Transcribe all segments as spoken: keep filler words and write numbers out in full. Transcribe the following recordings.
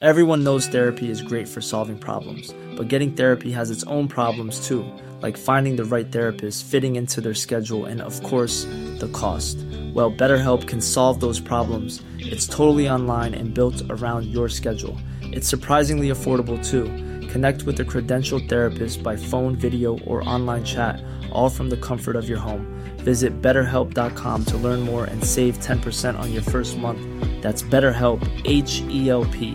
Everyone knows therapy is great for solving problems, but getting therapy has its own problems too, like finding the right therapist, fitting into their schedule, and of course, the cost. Well, BetterHelp can solve those problems. It's totally online and built around your schedule. It's surprisingly affordable too. Connect with a credentialed therapist by phone, video, or online chat, all from the comfort of your home. Visit better help dot com to learn more and save ten percent on your first month. That's BetterHelp, H E L P.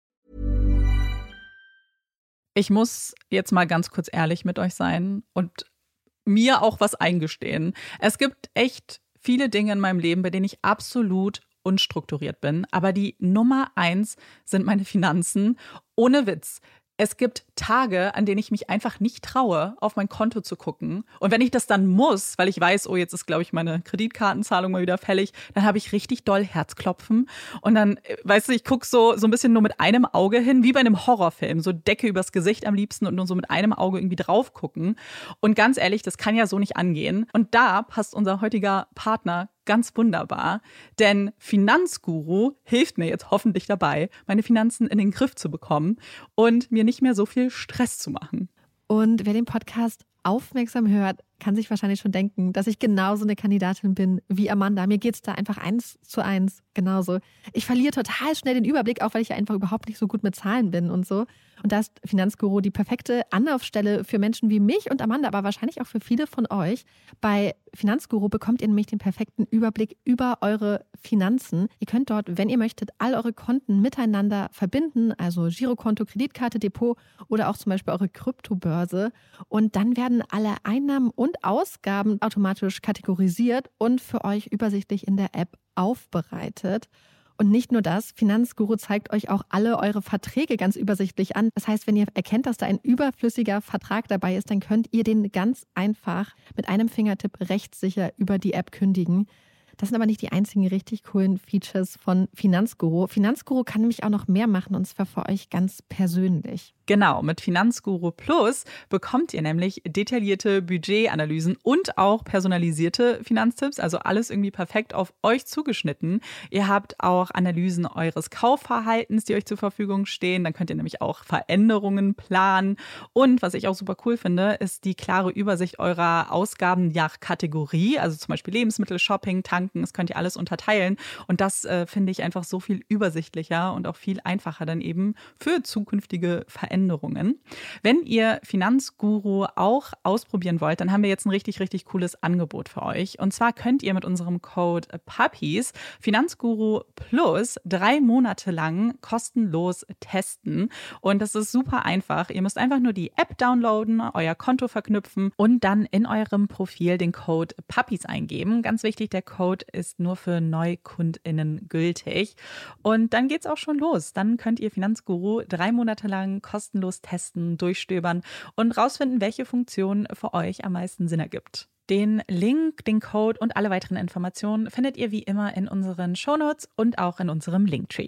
Ich muss jetzt mal ganz kurz ehrlich mit euch sein und mir auch was eingestehen. Es gibt echt viele Dinge in meinem Leben, bei denen ich absolut unstrukturiert bin. Aber die Nummer eins sind meine Finanzen. Ohne Witz. Es gibt Tage, an denen ich mich einfach nicht traue, auf mein Konto zu gucken. Und wenn ich das dann muss, weil ich weiß, oh, jetzt ist, glaube ich, meine Kreditkartenzahlung mal wieder fällig, dann habe ich richtig doll Herzklopfen. Und dann, weißt du, ich gucke so, so ein bisschen nur mit einem Auge hin, wie bei einem Horrorfilm. So Decke übers Gesicht am liebsten und nur so mit einem Auge irgendwie drauf gucken. Und ganz ehrlich, das kann ja so nicht angehen. Und da passt unser heutiger Partner ganz wunderbar, denn Finanzguru hilft mir jetzt hoffentlich dabei, meine Finanzen in den Griff zu bekommen und mir nicht mehr so viel Stress zu machen. Und wer den Podcast aufmerksam hört, kann sich wahrscheinlich schon denken, dass ich genauso eine Kandidatin bin wie Amanda. Mir geht es da einfach eins zu eins genauso. Ich verliere total schnell den Überblick, auch weil ich ja einfach überhaupt nicht so gut mit Zahlen bin und so. Und da ist Finanzguru die perfekte Anlaufstelle für Menschen wie mich und Amanda, aber wahrscheinlich auch für viele von euch. Bei Finanzguru bekommt ihr nämlich den perfekten Überblick über eure Finanzen. Ihr könnt dort, wenn ihr möchtet, all eure Konten miteinander verbinden, also Girokonto, Kreditkarte, Depot oder auch zum Beispiel eure Kryptobörse. Und dann werden alle Einnahmen und Ausgaben automatisch kategorisiert und für euch übersichtlich in der App aufbereitet. Und nicht nur das, Finanzguru zeigt euch auch alle eure Verträge ganz übersichtlich an. Das heißt, wenn ihr erkennt, dass da ein überflüssiger Vertrag dabei ist, dann könnt ihr den ganz einfach mit einem Fingertipp rechtssicher über die App kündigen. Das sind aber nicht die einzigen richtig coolen Features von Finanzguru. Finanzguru kann nämlich auch noch mehr machen, und zwar für euch ganz persönlich. Genau, mit Finanzguru Plus bekommt ihr nämlich detaillierte Budgetanalysen und auch personalisierte Finanztipps, also alles irgendwie perfekt auf euch zugeschnitten. Ihr habt auch Analysen eures Kaufverhaltens, die euch zur Verfügung stehen. Dann könnt ihr nämlich auch Veränderungen planen. Und was ich auch super cool finde, ist die klare Übersicht eurer Ausgaben nach Kategorie, also zum Beispiel Lebensmittel, Shopping, Tanken, das könnt ihr alles unterteilen. Und das äh, finde ich einfach so viel übersichtlicher und auch viel einfacher dann eben für zukünftige Veränderungen. Änderungen. Wenn ihr Finanzguru auch ausprobieren wollt, dann haben wir jetzt ein richtig, richtig cooles Angebot für euch. Und zwar könnt ihr mit unserem Code Puppies Finanzguru Plus drei Monate lang kostenlos testen. Und das ist super einfach. Ihr müsst einfach nur die App downloaden, euer Konto verknüpfen und dann in eurem Profil den Code Puppies eingeben. Ganz wichtig, der Code ist nur für NeukundInnen gültig. Und dann geht's auch schon los. Dann könnt ihr Finanzguru drei Monate lang kostenlos kostenlos testen, durchstöbern und rausfinden, welche Funktion für euch am meisten Sinn ergibt. Den Link, den Code und alle weiteren Informationen findet ihr wie immer in unseren Shownotes und auch in unserem Linktree.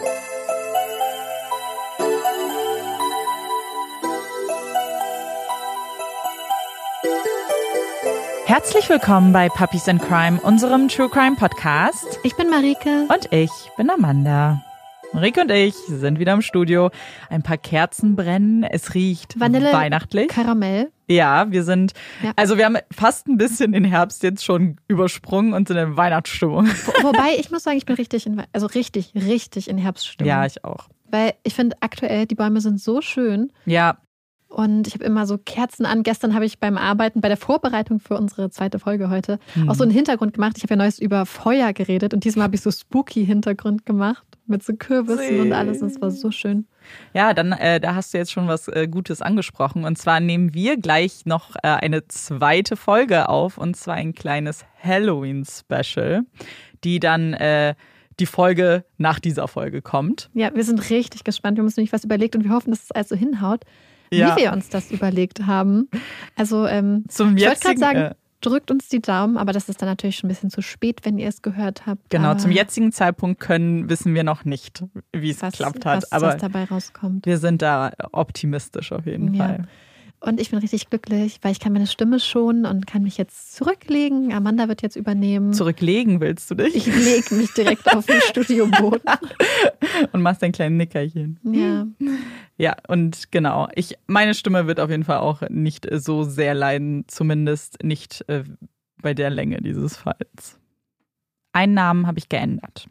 Herzlich willkommen bei Puppies in Crime, unserem True Crime Podcast. Ich bin Marike. Und ich bin Amanda. Rick und ich sind wieder im Studio. Ein paar Kerzen brennen. Es riecht Vanille, weihnachtlich. Karamell. Ja, wir sind, ja. also wir haben fast ein bisschen den Herbst jetzt schon übersprungen und sind in Weihnachtsstimmung. Wo, wobei, ich muss sagen, ich bin richtig in, also richtig, richtig in Herbststimmung. Ja, ich auch. Weil ich finde aktuell, die Bäume sind so schön. Ja. Und ich habe immer so Kerzen an. Gestern habe ich beim Arbeiten, bei der Vorbereitung für unsere zweite Folge heute, hm. auch so einen Hintergrund gemacht. Ich habe ja neues über Feuer geredet und diesmal habe ich so Spooky-Hintergrund gemacht mit so Kürbissen See. Und alles. Und es war so schön. Ja, dann äh, da hast du jetzt schon was äh, Gutes angesprochen. Und zwar nehmen wir gleich noch äh, eine zweite Folge auf. Und zwar ein kleines Halloween-Special, die dann äh, die Folge nach dieser Folge kommt. Ja, wir sind richtig gespannt. Wir haben uns nämlich was überlegt und wir hoffen, dass es also hinhaut. Ja. Wie wir uns das überlegt haben. Also ähm, Zum ich wollte gerade sagen, äh, drückt uns die Daumen, aber das ist dann natürlich schon ein bisschen zu spät, wenn ihr es gehört habt. Genau, aber zum jetzigen Zeitpunkt können, wissen wir noch nicht, wie es was, geklappt hat. Was, aber was dabei rauskommt. Wir sind da optimistisch auf jeden ja. Fall. Und ich bin richtig glücklich, weil ich kann meine Stimme schonen und kann mich jetzt zurücklegen. Amanda wird jetzt übernehmen. Zurücklegen willst du dich? Ich lege mich direkt auf den Studioboden. Und machst ein kleines Nickerchen. Ja. Ja, und genau. Ich, meine Stimme wird auf jeden Fall auch nicht so sehr leiden, zumindest nicht äh, bei der Länge dieses Falls. Einen Namen habe ich geändert.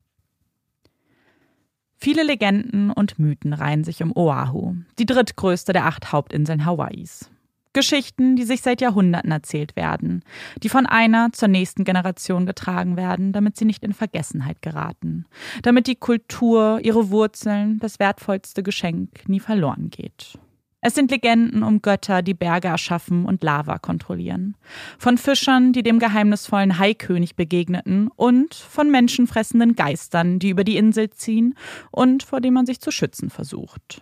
Viele Legenden und Mythen reihen sich um Oahu, die drittgrößte der acht Hauptinseln Hawaiis. Geschichten, die sich seit Jahrhunderten erzählt werden, die von einer zur nächsten Generation getragen werden, damit sie nicht in Vergessenheit geraten, damit die Kultur, ihre Wurzeln, das wertvollste Geschenk nie verloren geht. Es sind Legenden um Götter, die Berge erschaffen und Lava kontrollieren. Von Fischern, die dem geheimnisvollen Haikönig begegneten und von menschenfressenden Geistern, die über die Insel ziehen und vor denen man sich zu schützen versucht.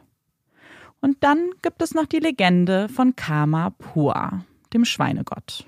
Und dann gibt es noch die Legende von Kamapua, dem Schweinegott.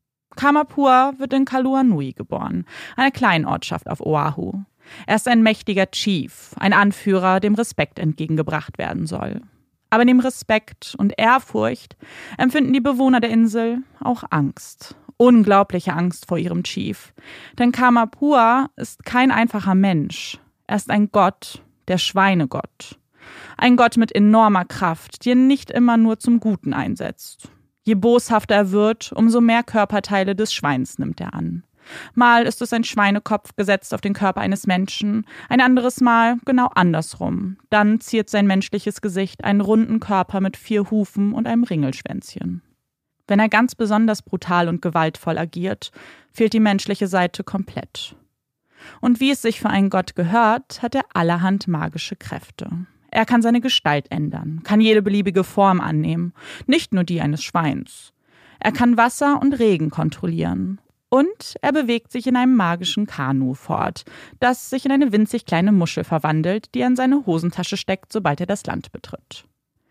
Kamapua wird in Kaluanui geboren, einer kleinen Ortschaft auf Oahu. Er ist ein mächtiger Chief, ein Anführer, dem Respekt entgegengebracht werden soll. Aber neben Respekt und Ehrfurcht empfinden die Bewohner der Insel auch Angst. Unglaubliche Angst vor ihrem Chief. Denn Kamapua ist kein einfacher Mensch. Er ist ein Gott, der Schweinegott. Ein Gott mit enormer Kraft, die er nicht immer nur zum Guten einsetzt. Je boshafter er wird, umso mehr Körperteile des Schweins nimmt er an. Mal ist es ein Schweinekopf gesetzt auf den Körper eines Menschen, ein anderes Mal genau andersrum. Dann ziert sein menschliches Gesicht einen runden Körper mit vier Hufen und einem Ringelschwänzchen. Wenn er ganz besonders brutal und gewaltvoll agiert, fehlt die menschliche Seite komplett. Und wie es sich für einen Gott gehört, hat er allerhand magische Kräfte. Er kann seine Gestalt ändern, kann jede beliebige Form annehmen, nicht nur die eines Schweins. Er kann Wasser und Regen kontrollieren. Und er bewegt sich in einem magischen Kanu fort, das sich in eine winzig kleine Muschel verwandelt, die er in seine Hosentasche steckt, sobald er das Land betritt.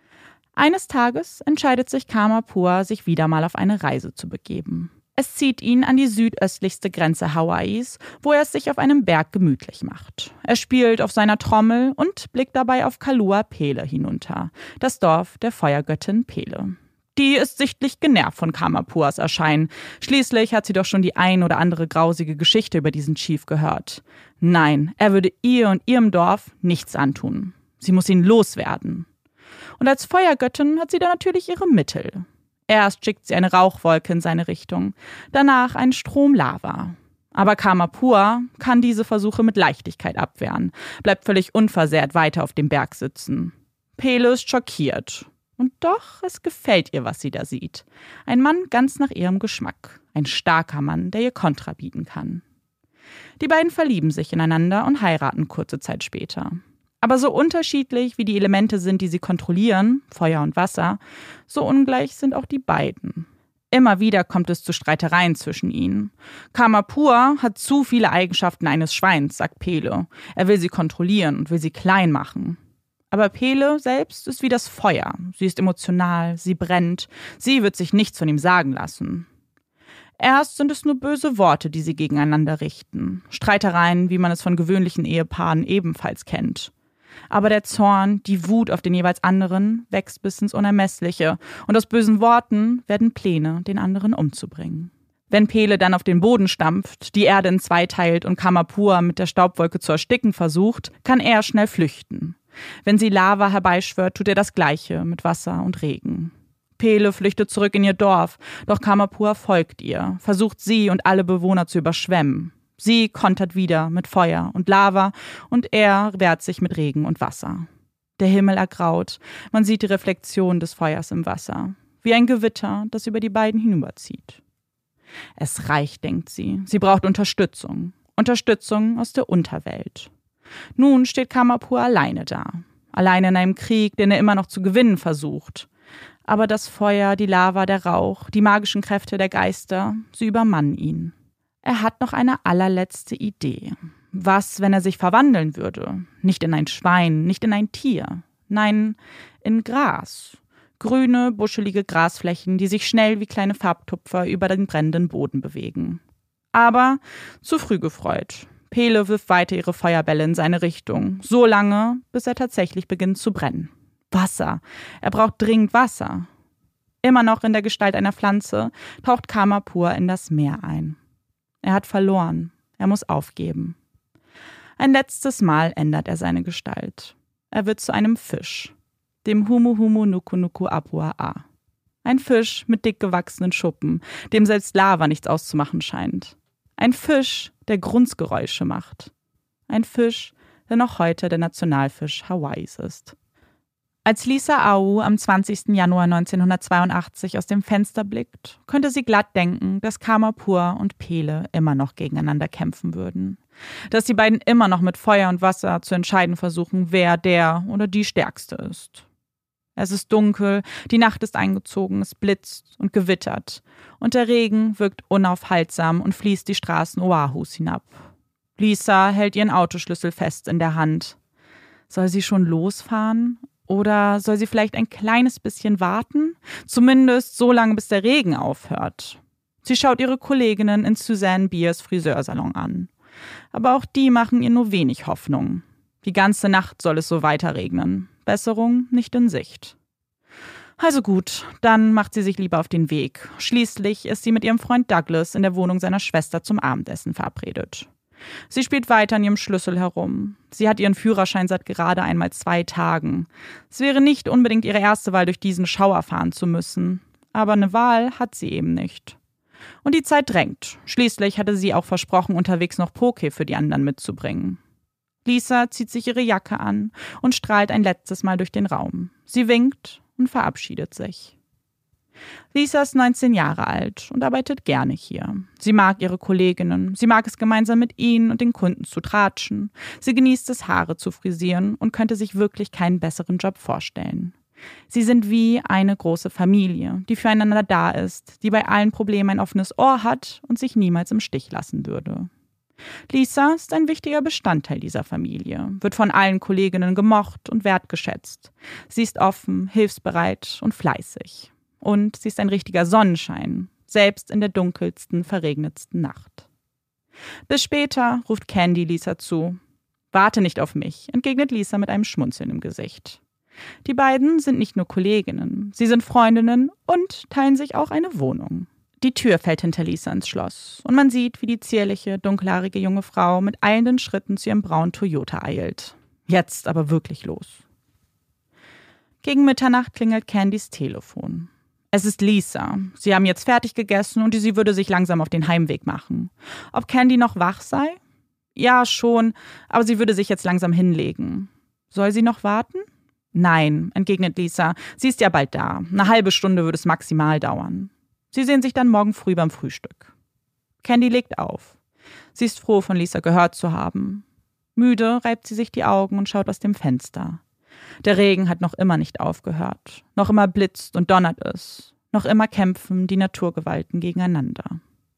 Eines Tages entscheidet sich Kamapua, sich wieder mal auf eine Reise zu begeben. Es zieht ihn an die südöstlichste Grenze Hawaiis, wo er es sich auf einem Berg gemütlich macht. Er spielt auf seiner Trommel und blickt dabei auf Kalua Pele hinunter, das Dorf der Feuergöttin Pele. Die ist sichtlich genervt von Kamapuas Erscheinen. Schließlich hat sie doch schon die ein oder andere grausige Geschichte über diesen Chief gehört. Nein, er würde ihr und ihrem Dorf nichts antun. Sie muss ihn loswerden. Und als Feuergöttin hat sie da natürlich ihre Mittel. Erst schickt sie eine Rauchwolke in seine Richtung, danach einen Strom Lava. Aber Kamapua kann diese Versuche mit Leichtigkeit abwehren, bleibt völlig unversehrt weiter auf dem Berg sitzen. Pele ist schockiert. Und doch, es gefällt ihr, was sie da sieht. Ein Mann ganz nach ihrem Geschmack. Ein starker Mann, der ihr Kontra bieten kann. Die beiden verlieben sich ineinander und heiraten kurze Zeit später. Aber so unterschiedlich wie die Elemente sind, die sie kontrollieren, Feuer und Wasser, so ungleich sind auch die beiden. Immer wieder kommt es zu Streitereien zwischen ihnen. Kamapua hat zu viele Eigenschaften eines Schweins, sagt Pele. Er will sie kontrollieren und will sie klein machen. Aber Pele selbst ist wie das Feuer. Sie ist emotional, sie brennt, sie wird sich nichts von ihm sagen lassen. Erst sind es nur böse Worte, die sie gegeneinander richten. Streitereien, wie man es von gewöhnlichen Ehepaaren ebenfalls kennt. Aber der Zorn, die Wut auf den jeweils anderen, wächst bis ins Unermessliche. Und aus bösen Worten werden Pläne, den anderen umzubringen. Wenn Pele dann auf den Boden stampft, die Erde in zwei teilt und Kamapua mit der Staubwolke zu ersticken versucht, kann er schnell flüchten. Wenn sie Lava herbeischwört, tut er das Gleiche mit Wasser und Regen. Pele flüchtet zurück in ihr Dorf, doch Kamapua folgt ihr, versucht sie und alle Bewohner zu überschwemmen. Sie kontert wieder mit Feuer und Lava und er wehrt sich mit Regen und Wasser. Der Himmel ergraut, man sieht die Reflexion des Feuers im Wasser, wie ein Gewitter, das über die beiden hinüberzieht. Es reicht, denkt sie, sie braucht Unterstützung, Unterstützung aus der Unterwelt. Nun steht Kamapua alleine da, alleine in einem Krieg, den er immer noch zu gewinnen versucht. Aber das Feuer, die Lava, der Rauch, die magischen Kräfte der Geister, sie übermannen ihn. Er hat noch eine allerletzte Idee. Was, wenn er sich verwandeln würde? Nicht in ein Schwein, nicht in ein Tier. Nein, in Gras. Grüne, buschelige Grasflächen, die sich schnell wie kleine Farbtupfer über den brennenden Boden bewegen. Aber zu früh gefreut. Pele wirft weiter ihre Feuerbälle in seine Richtung, so lange, bis er tatsächlich beginnt zu brennen. Wasser. Er braucht dringend Wasser. Immer noch in der Gestalt einer Pflanze taucht Kamapur in das Meer ein. Er hat verloren. Er muss aufgeben. Ein letztes Mal ändert er seine Gestalt. Er wird zu einem Fisch, dem Humu Humu Nuku Nuku Apua A. Ein Fisch mit dick gewachsenen Schuppen, dem selbst Lava nichts auszumachen scheint. Ein Fisch, der Grunzgeräusche macht. Ein Fisch, der noch heute der Nationalfisch Hawaiis ist. Als Lisa Au am zwanzigsten Januar neunzehnhundertzweiundachtzig aus dem Fenster blickt, könnte sie glatt denken, dass Kamapur und Pele immer noch gegeneinander kämpfen würden. Dass die beiden immer noch mit Feuer und Wasser zu entscheiden versuchen, wer der oder die Stärkste ist. Es ist dunkel, die Nacht ist eingezogen, es blitzt und gewittert und der Regen wirkt unaufhaltsam und fließt die Straßen Oahus hinab. Lisa hält ihren Autoschlüssel fest in der Hand. Soll sie schon losfahren? Oder soll sie vielleicht ein kleines bisschen warten? Zumindest so lange, bis der Regen aufhört. Sie schaut ihre Kolleginnen in Suzanne Biers Friseursalon an. Aber auch die machen ihr nur wenig Hoffnung. Die ganze Nacht soll es so weiter regnen. Besserung nicht in Sicht. Also gut, dann macht sie sich lieber auf den Weg. Schließlich ist sie mit ihrem Freund Douglas in der Wohnung seiner Schwester zum Abendessen verabredet. Sie spielt weiter an ihrem Schlüssel herum. Sie hat ihren Führerschein seit gerade einmal zwei Tagen. Es wäre nicht unbedingt ihre erste Wahl, durch diesen Schauer fahren zu müssen. Aber eine Wahl hat sie eben nicht. Und die Zeit drängt. Schließlich hatte sie auch versprochen, unterwegs noch Poke für die anderen mitzubringen. Lisa zieht sich ihre Jacke an und strahlt ein letztes Mal durch den Raum. Sie winkt und verabschiedet sich. Lisa ist neunzehn Jahre alt und arbeitet gerne hier. Sie mag ihre Kolleginnen, sie mag es gemeinsam mit ihnen und den Kunden zu tratschen. Sie genießt es, Haare zu frisieren und könnte sich wirklich keinen besseren Job vorstellen. Sie sind wie eine große Familie, die füreinander da ist, die bei allen Problemen ein offenes Ohr hat und sich niemals im Stich lassen würde. Lisa ist ein wichtiger Bestandteil dieser Familie, wird von allen Kolleginnen gemocht und wertgeschätzt. Sie ist offen, hilfsbereit und fleißig. Und sie ist ein richtiger Sonnenschein, selbst in der dunkelsten, verregnetsten Nacht. Bis später, ruft Candy Lisa zu. Warte nicht auf mich, entgegnet Lisa mit einem Schmunzeln im Gesicht. Die beiden sind nicht nur Kolleginnen, sie sind Freundinnen und teilen sich auch eine Wohnung. Die Tür fällt hinter Lisa ins Schloss und man sieht, wie die zierliche, dunkelhaarige junge Frau mit eilenden Schritten zu ihrem braunen Toyota eilt. Jetzt aber wirklich los. Gegen Mitternacht klingelt Candys Telefon. Es ist Lisa. Sie haben jetzt fertig gegessen und sie würde sich langsam auf den Heimweg machen. Ob Candy noch wach sei? Ja, schon, aber sie würde sich jetzt langsam hinlegen. Soll sie noch warten? Nein, entgegnet Lisa. Sie ist ja bald da. Eine halbe Stunde würde es maximal dauern. Sie sehen sich dann morgen früh beim Frühstück. Candy legt auf. Sie ist froh, von Lisa gehört zu haben. Müde reibt sie sich die Augen und schaut aus dem Fenster. Der Regen hat noch immer nicht aufgehört. Noch immer blitzt und donnert es. Noch immer kämpfen die Naturgewalten gegeneinander.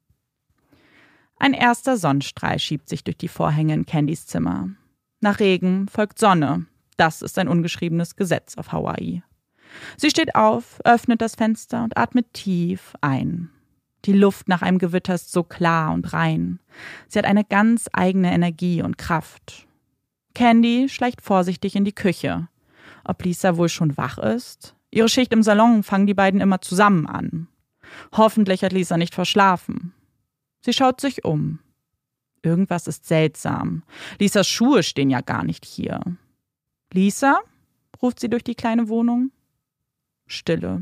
Ein erster Sonnenstrahl schiebt sich durch die Vorhänge in Candys Zimmer. Nach Regen folgt Sonne. Das ist ein ungeschriebenes Gesetz auf Hawaii. Sie steht auf, öffnet das Fenster und atmet tief ein. Die Luft nach einem Gewitter ist so klar und rein. Sie hat eine ganz eigene Energie und Kraft. Candy schleicht vorsichtig in die Küche. Ob Lisa wohl schon wach ist? Ihre Schicht im Salon fangen die beiden immer zusammen an. Hoffentlich hat Lisa nicht verschlafen. Sie schaut sich um. Irgendwas ist seltsam. Lisas Schuhe stehen ja gar nicht hier. Lisa? Ruft sie durch die kleine Wohnung. Stille.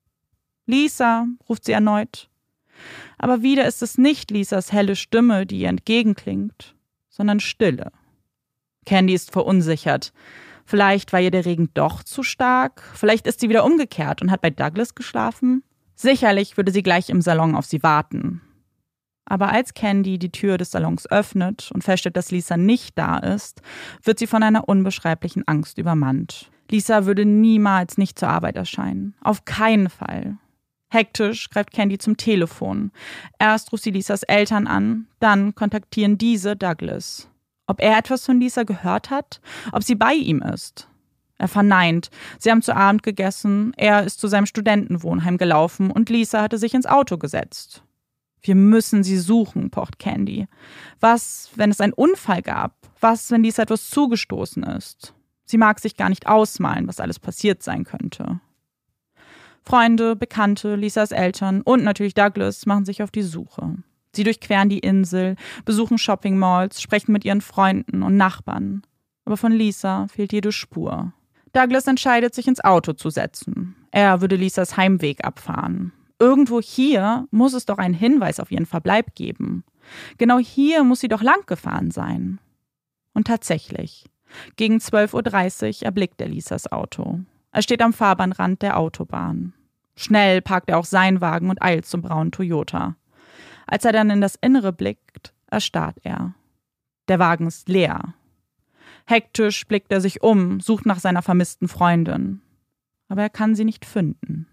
Lisa, ruft sie erneut. Aber wieder ist es nicht Lisas helle Stimme, die ihr entgegenklingt, sondern Stille. Candy ist verunsichert. Vielleicht war ihr der Regen doch zu stark. Vielleicht ist sie wieder umgekehrt und hat bei Douglas geschlafen. Sicherlich würde sie gleich im Salon auf sie warten. Aber als Candy die Tür des Salons öffnet und feststellt, dass Lisa nicht da ist, wird sie von einer unbeschreiblichen Angst übermannt. Lisa würde niemals nicht zur Arbeit erscheinen. Auf keinen Fall. Hektisch greift Candy zum Telefon. Erst ruft sie Lisas Eltern an, dann kontaktieren diese Douglas. Ob er etwas von Lisa gehört hat? Ob sie bei ihm ist? Er verneint. Sie haben zu Abend gegessen, er ist zu seinem Studentenwohnheim gelaufen und Lisa hatte sich ins Auto gesetzt. Wir müssen sie suchen, pocht Candy. Was, wenn es einen Unfall gab? Was, wenn Lisa etwas zugestoßen ist? Sie mag sich gar nicht ausmalen, was alles passiert sein könnte. Freunde, Bekannte, Lisas Eltern und natürlich Douglas machen sich auf die Suche. Sie durchqueren die Insel, besuchen Shopping-Malls, sprechen mit ihren Freunden und Nachbarn. Aber von Lisa fehlt jede Spur. Douglas entscheidet, sich ins Auto zu setzen. Er würde Lisas Heimweg abfahren. Irgendwo hier muss es doch einen Hinweis auf ihren Verbleib geben. Genau hier muss sie doch lang gefahren sein. Und tatsächlich, gegen zwölf Uhr dreißig erblickt er Lisas Auto. Er steht am Fahrbahnrand der Autobahn. Schnell parkt er auch seinen Wagen und eilt zum braunen Toyota. Als er dann in das Innere blickt, erstarrt er. Der Wagen ist leer. Hektisch blickt er sich um, sucht nach seiner vermissten Freundin. Aber er kann sie nicht finden.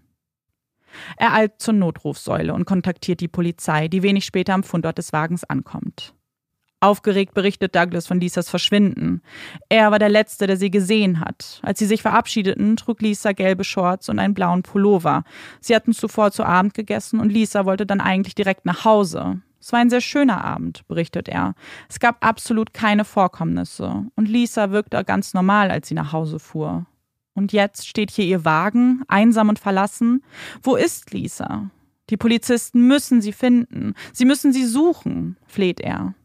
Er eilt zur Notrufsäule und kontaktiert die Polizei, die wenig später am Fundort des Wagens ankommt. Aufgeregt berichtet Douglas von Lisas Verschwinden. Er war der Letzte, der sie gesehen hat. Als sie sich verabschiedeten, trug Lisa gelbe Shorts und einen blauen Pullover. Sie hatten zuvor zu Abend gegessen und Lisa wollte dann eigentlich direkt nach Hause. Es war ein sehr schöner Abend, berichtet er. Es gab absolut keine Vorkommnisse und Lisa wirkte ganz normal, als sie nach Hause fuhr. Und jetzt steht hier ihr Wagen, einsam und verlassen. Wo ist Lisa? Die Polizisten müssen sie finden. Sie müssen sie suchen, fleht er.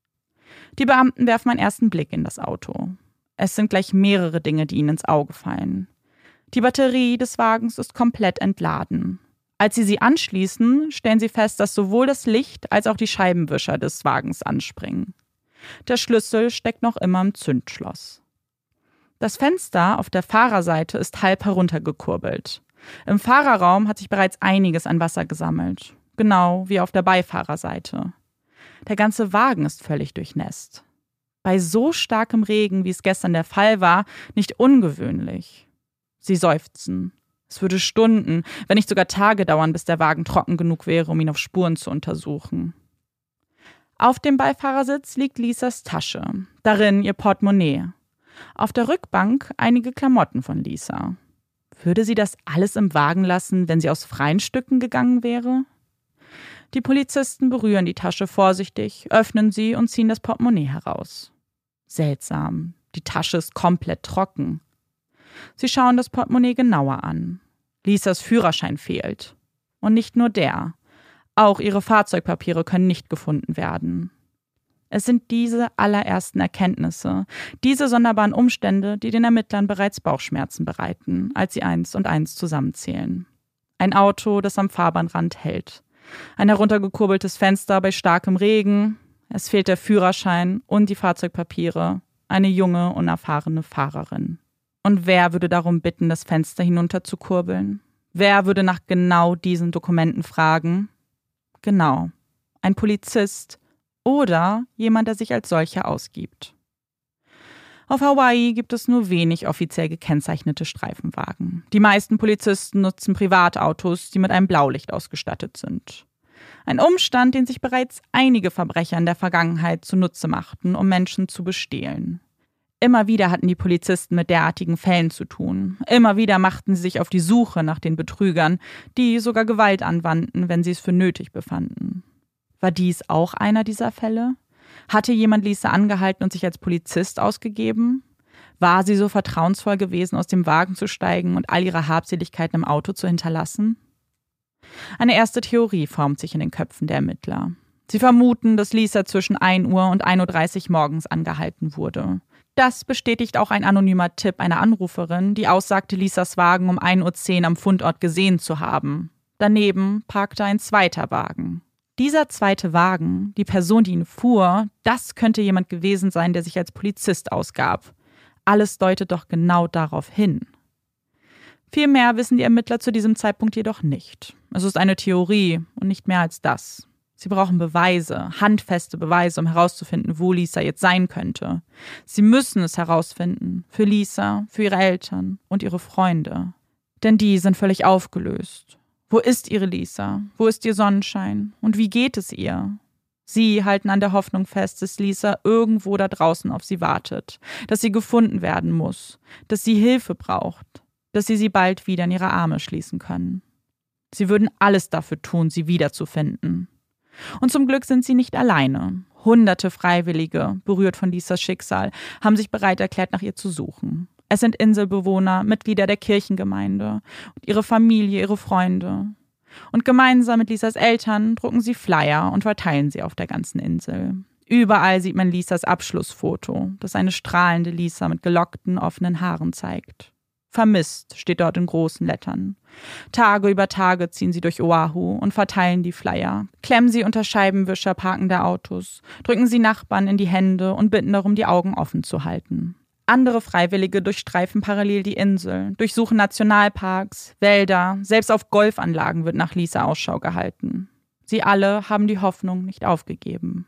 Die Beamten werfen einen ersten Blick in das Auto. Es sind gleich mehrere Dinge, die ihnen ins Auge fallen. Die Batterie des Wagens ist komplett entladen. Als sie sie anschließen, stellen sie fest, dass sowohl das Licht als auch die Scheibenwischer des Wagens anspringen. Der Schlüssel steckt noch immer im Zündschloss. Das Fenster auf der Fahrerseite ist halb heruntergekurbelt. Im Fahrerraum hat sich bereits einiges an Wasser gesammelt, genau wie auf der Beifahrerseite. Der ganze Wagen ist völlig durchnässt. Bei so starkem Regen, wie es gestern der Fall war, nicht ungewöhnlich. Sie seufzen. Es würde Stunden, wenn nicht sogar Tage dauern, bis der Wagen trocken genug wäre, um ihn auf Spuren zu untersuchen. Auf dem Beifahrersitz liegt Lisas Tasche, darin ihr Portemonnaie. Auf der Rückbank einige Klamotten von Lisa. Würde sie das alles im Wagen lassen, wenn sie aus freien Stücken gegangen wäre? Die Polizisten berühren die Tasche vorsichtig, öffnen sie und ziehen das Portemonnaie heraus. Seltsam, die Tasche ist komplett trocken. Sie schauen das Portemonnaie genauer an. Lisas Führerschein fehlt. Und nicht nur der. Auch ihre Fahrzeugpapiere können nicht gefunden werden. Es sind diese allerersten Erkenntnisse, diese sonderbaren Umstände, die den Ermittlern bereits Bauchschmerzen bereiten, als sie eins und eins zusammenzählen. Ein Auto, das am Fahrbahnrand hält. Ein heruntergekurbeltes Fenster bei starkem Regen. Es fehlt der Führerschein und die Fahrzeugpapiere. Eine junge, unerfahrene Fahrerin. Und wer würde darum bitten, das Fenster hinunter zu kurbeln? Wer würde nach genau diesen Dokumenten fragen? Genau, ein Polizist oder jemand, der sich als solcher ausgibt. Auf Hawaii gibt es nur wenig offiziell gekennzeichnete Streifenwagen. Die meisten Polizisten nutzen Privatautos, die mit einem Blaulicht ausgestattet sind. Ein Umstand, den sich bereits einige Verbrecher in der Vergangenheit zunutze machten, um Menschen zu bestehlen. Immer wieder hatten die Polizisten mit derartigen Fällen zu tun. Immer wieder machten sie sich auf die Suche nach den Betrügern, die sogar Gewalt anwandten, wenn sie es für nötig befanden. War dies auch einer dieser Fälle? Hatte jemand Lisa angehalten und sich als Polizist ausgegeben? War sie so vertrauensvoll gewesen, aus dem Wagen zu steigen und all ihre Habseligkeiten im Auto zu hinterlassen? Eine erste Theorie formt sich in den Köpfen der Ermittler. Sie vermuten, dass Lisa zwischen ein Uhr und ein Uhr dreißig morgens angehalten wurde. Das bestätigt auch ein anonymer Tipp einer Anruferin, die aussagte, Lisas Wagen um ein Uhr zehn am Fundort gesehen zu haben. Daneben parkte ein zweiter Wagen. Dieser zweite Wagen, die Person, die ihn fuhr, das könnte jemand gewesen sein, der sich als Polizist ausgab. Alles deutet doch genau darauf hin. Viel mehr wissen die Ermittler zu diesem Zeitpunkt jedoch nicht. Es ist eine Theorie und nicht mehr als das. Sie brauchen Beweise, handfeste Beweise, um herauszufinden, wo Lisa jetzt sein könnte. Sie müssen es herausfinden, für Lisa, für ihre Eltern und ihre Freunde. Denn die sind völlig aufgelöst. Wo ist ihre Lisa? Wo ist ihr Sonnenschein? Und wie geht es ihr? Sie halten an der Hoffnung fest, dass Lisa irgendwo da draußen auf sie wartet, dass sie gefunden werden muss, dass sie Hilfe braucht, dass sie sie bald wieder in ihre Arme schließen können. Sie würden alles dafür tun, sie wiederzufinden. Und zum Glück sind sie nicht alleine. Hunderte Freiwillige, berührt von Lisas Schicksal, haben sich bereit erklärt, nach ihr zu suchen. Es sind Inselbewohner, Mitglieder der Kirchengemeinde und ihre Familie, ihre Freunde. Und gemeinsam mit Lisas Eltern drucken sie Flyer und verteilen sie auf der ganzen Insel. Überall sieht man Lisas Abschlussfoto, das eine strahlende Lisa mit gelockten, offenen Haaren zeigt. Vermisst steht dort in großen Lettern. Tage über Tage ziehen sie durch Oahu und verteilen die Flyer. Klemmen sie unter Scheibenwischer parkender Autos, drücken sie Nachbarn in die Hände und bitten darum, die Augen offen zu halten. Andere Freiwillige durchstreifen parallel die Insel, durchsuchen Nationalparks, Wälder, selbst auf Golfanlagen wird nach Lisa Ausschau gehalten. Sie alle haben die Hoffnung nicht aufgegeben.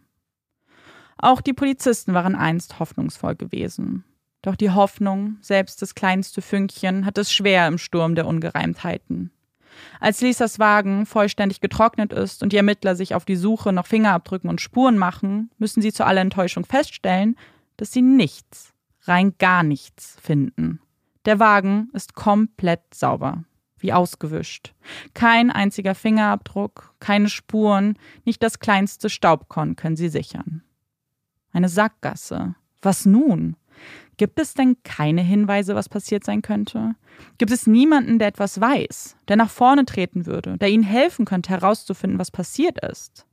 Auch die Polizisten waren einst hoffnungsvoll gewesen. Doch die Hoffnung, selbst das kleinste Fünkchen, hat es schwer im Sturm der Ungereimtheiten. Als Lisas Wagen vollständig getrocknet ist und die Ermittler sich auf die Suche nach Fingerabdrücken und Spuren machen, müssen sie zu aller Enttäuschung feststellen, dass sie nichts, rein gar nichts finden. Der Wagen ist komplett sauber, wie ausgewischt. Kein einziger Fingerabdruck, keine Spuren, nicht das kleinste Staubkorn können sie sichern. Eine Sackgasse. Was nun? Gibt es denn keine Hinweise, was passiert sein könnte? Gibt es niemanden, der etwas weiß, der nach vorne treten würde, der ihnen helfen könnte, herauszufinden, was passiert ist?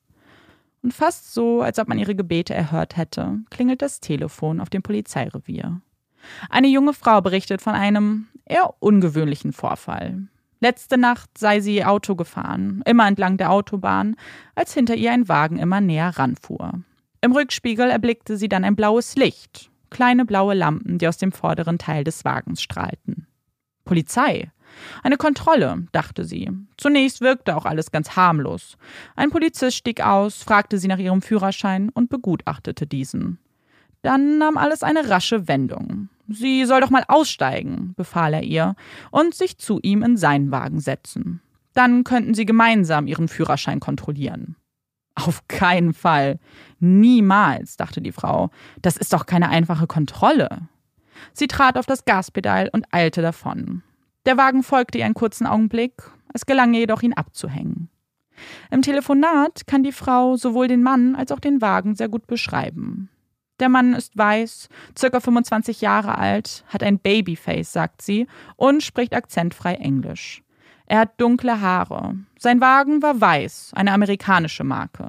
Und fast so, als ob man ihre Gebete erhört hätte, klingelt das Telefon auf dem Polizeirevier. Eine junge Frau berichtet von einem eher ungewöhnlichen Vorfall. Letzte Nacht sei sie Auto gefahren, immer entlang der Autobahn, als hinter ihr ein Wagen immer näher ranfuhr. Im Rückspiegel erblickte sie dann ein blaues Licht, kleine blaue Lampen, die aus dem vorderen Teil des Wagens strahlten. Polizei. Eine Kontrolle, dachte sie. Zunächst wirkte auch alles ganz harmlos. Ein Polizist stieg aus, fragte sie nach ihrem Führerschein und begutachtete diesen. Dann nahm alles eine rasche Wendung. Sie soll doch mal aussteigen, befahl er ihr, und sich zu ihm in seinen Wagen setzen. Dann könnten sie gemeinsam ihren Führerschein kontrollieren. Auf keinen Fall. Niemals, dachte die Frau. Das ist doch keine einfache Kontrolle. Sie trat auf das Gaspedal und eilte davon. Der Wagen folgte ihr einen kurzen Augenblick, es gelang ihr jedoch, ihn abzuhängen. Im Telefonat kann die Frau sowohl den Mann als auch den Wagen sehr gut beschreiben. Der Mann ist weiß, circa fünfundzwanzig Jahre alt, hat ein Babyface, sagt sie, und spricht akzentfrei Englisch. Er hat dunkle Haare. Sein Wagen war weiß, eine amerikanische Marke.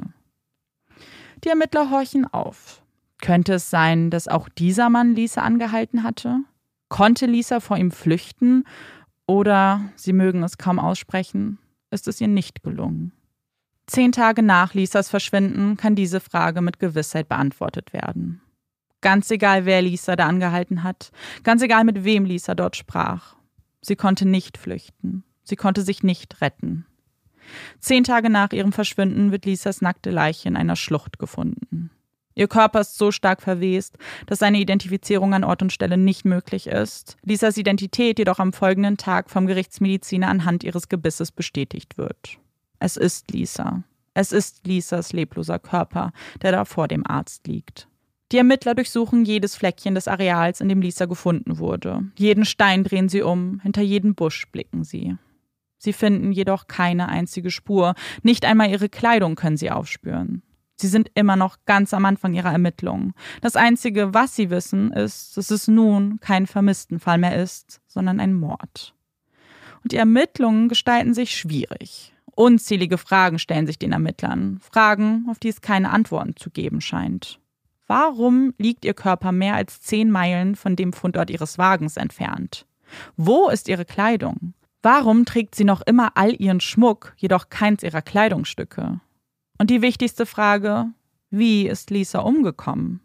Die Ermittler horchen auf. Könnte es sein, dass auch dieser Mann Lisa angehalten hatte? Konnte Lisa vor ihm flüchten? Oder, sie mögen es kaum aussprechen, ist es ihr nicht gelungen? Zehn Tage nach Lisas Verschwinden kann diese Frage mit Gewissheit beantwortet werden. Ganz egal, wer Lisa da angehalten hat, ganz egal, mit wem Lisa dort sprach. Sie konnte nicht flüchten. Sie konnte sich nicht retten. Zehn Tage nach ihrem Verschwinden wird Lisas nackte Leiche in einer Schlucht gefunden. Ihr Körper ist so stark verwest, dass eine Identifizierung an Ort und Stelle nicht möglich ist, Lisas Identität jedoch am folgenden Tag vom Gerichtsmediziner anhand ihres Gebisses bestätigt wird. Es ist Lisa. Es ist Lisas lebloser Körper, der da vor dem Arzt liegt. Die Ermittler durchsuchen jedes Fleckchen des Areals, in dem Lisa gefunden wurde. Jeden Stein drehen sie um, hinter jeden Busch blicken sie. Sie finden jedoch keine einzige Spur, nicht einmal ihre Kleidung können sie aufspüren. Sie sind immer noch ganz am Anfang ihrer Ermittlungen. Das Einzige, was sie wissen, ist, dass es nun kein Vermisstenfall mehr ist, sondern ein Mord. Und die Ermittlungen gestalten sich schwierig. Unzählige Fragen stellen sich den Ermittlern, Fragen, auf die es keine Antworten zu geben scheint. Warum liegt ihr Körper mehr als zehn Meilen von dem Fundort ihres Wagens entfernt? Wo ist ihre Kleidung? Warum trägt sie noch immer all ihren Schmuck, jedoch keins ihrer Kleidungsstücke? Und die wichtigste Frage, wie ist Lisa umgekommen?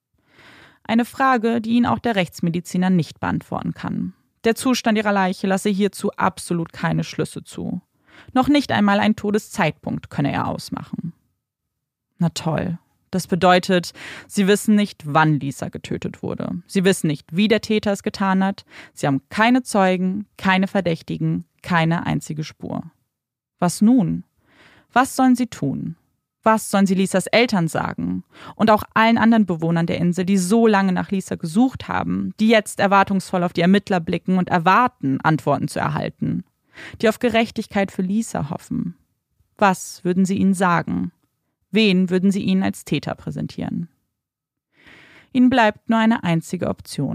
Eine Frage, die ihn auch der Rechtsmediziner nicht beantworten kann. Der Zustand ihrer Leiche lasse hierzu absolut keine Schlüsse zu. Noch nicht einmal einen Todeszeitpunkt könne er ausmachen. Na toll. Das bedeutet, sie wissen nicht, wann Lisa getötet wurde. Sie wissen nicht, wie der Täter es getan hat. Sie haben keine Zeugen, keine Verdächtigen, keine einzige Spur. Was nun? Was sollen sie tun? Was sollen sie Lisas Eltern sagen? Und auch allen anderen Bewohnern der Insel, die so lange nach Lisa gesucht haben, die jetzt erwartungsvoll auf die Ermittler blicken und erwarten, Antworten zu erhalten, die auf Gerechtigkeit für Lisa hoffen. Was würden sie ihnen sagen? Wen würden sie ihnen als Täter präsentieren? Ihnen bleibt nur eine einzige Option.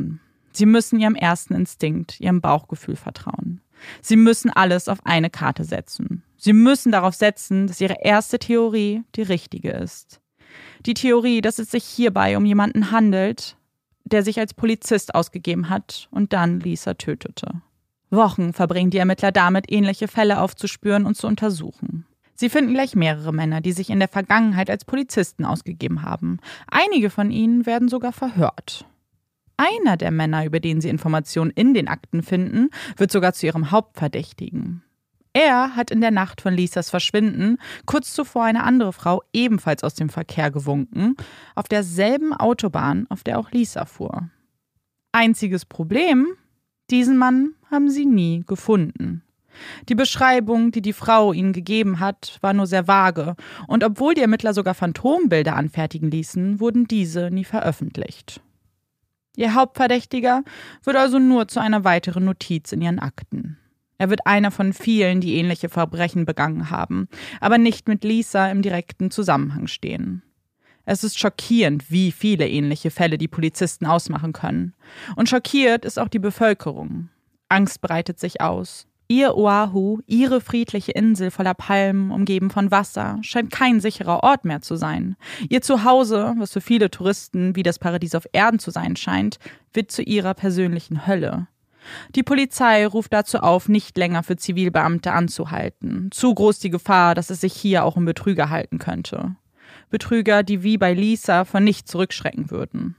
Sie müssen ihrem ersten Instinkt, ihrem Bauchgefühl vertrauen. Sie müssen alles auf eine Karte setzen. Sie müssen darauf setzen, dass ihre erste Theorie die richtige ist. Die Theorie, dass es sich hierbei um jemanden handelt, der sich als Polizist ausgegeben hat und dann Lisa tötete. Wochen verbringen die Ermittler damit, ähnliche Fälle aufzuspüren und zu untersuchen. Sie finden gleich mehrere Männer, die sich in der Vergangenheit als Polizisten ausgegeben haben. Einige von ihnen werden sogar verhört. Einer der Männer, über den sie Informationen in den Akten finden, wird sogar zu ihrem Hauptverdächtigen. Er hat in der Nacht von Lisas Verschwinden kurz zuvor eine andere Frau ebenfalls aus dem Verkehr gewunken, auf derselben Autobahn, auf der auch Lisa fuhr. Einziges Problem: diesen Mann haben sie nie gefunden. Die Beschreibung, die die Frau ihnen gegeben hat, war nur sehr vage, und obwohl die Ermittler sogar Phantombilder anfertigen ließen, wurden diese nie veröffentlicht. Ihr Hauptverdächtiger wird also nur zu einer weiteren Notiz in ihren Akten. Er wird einer von vielen, die ähnliche Verbrechen begangen haben, aber nicht mit Lisa im direkten Zusammenhang stehen. Es ist schockierend, wie viele ähnliche Fälle die Polizisten ausmachen können. Und schockiert ist auch die Bevölkerung. Angst breitet sich aus. Ihr Oahu, ihre friedliche Insel voller Palmen, umgeben von Wasser, scheint kein sicherer Ort mehr zu sein. Ihr Zuhause, was für viele Touristen wie das Paradies auf Erden zu sein scheint, wird zu ihrer persönlichen Hölle. Die Polizei ruft dazu auf, nicht länger für Zivilbeamte anzuhalten. Zu groß die Gefahr, dass es sich hier auch um Betrüger halten könnte. Betrüger, die wie bei Lisa von nichts zurückschrecken würden.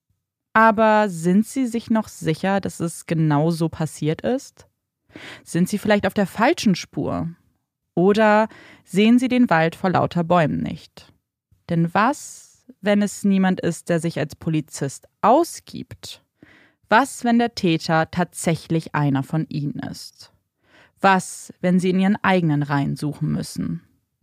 Aber sind sie sich noch sicher, dass es genau so passiert ist? Sind sie vielleicht auf der falschen Spur? Oder sehen sie den Wald vor lauter Bäumen nicht? Denn was, wenn es niemand ist, der sich als Polizist ausgibt? Was, wenn der Täter tatsächlich einer von ihnen ist? Was, wenn sie in ihren eigenen Reihen suchen müssen?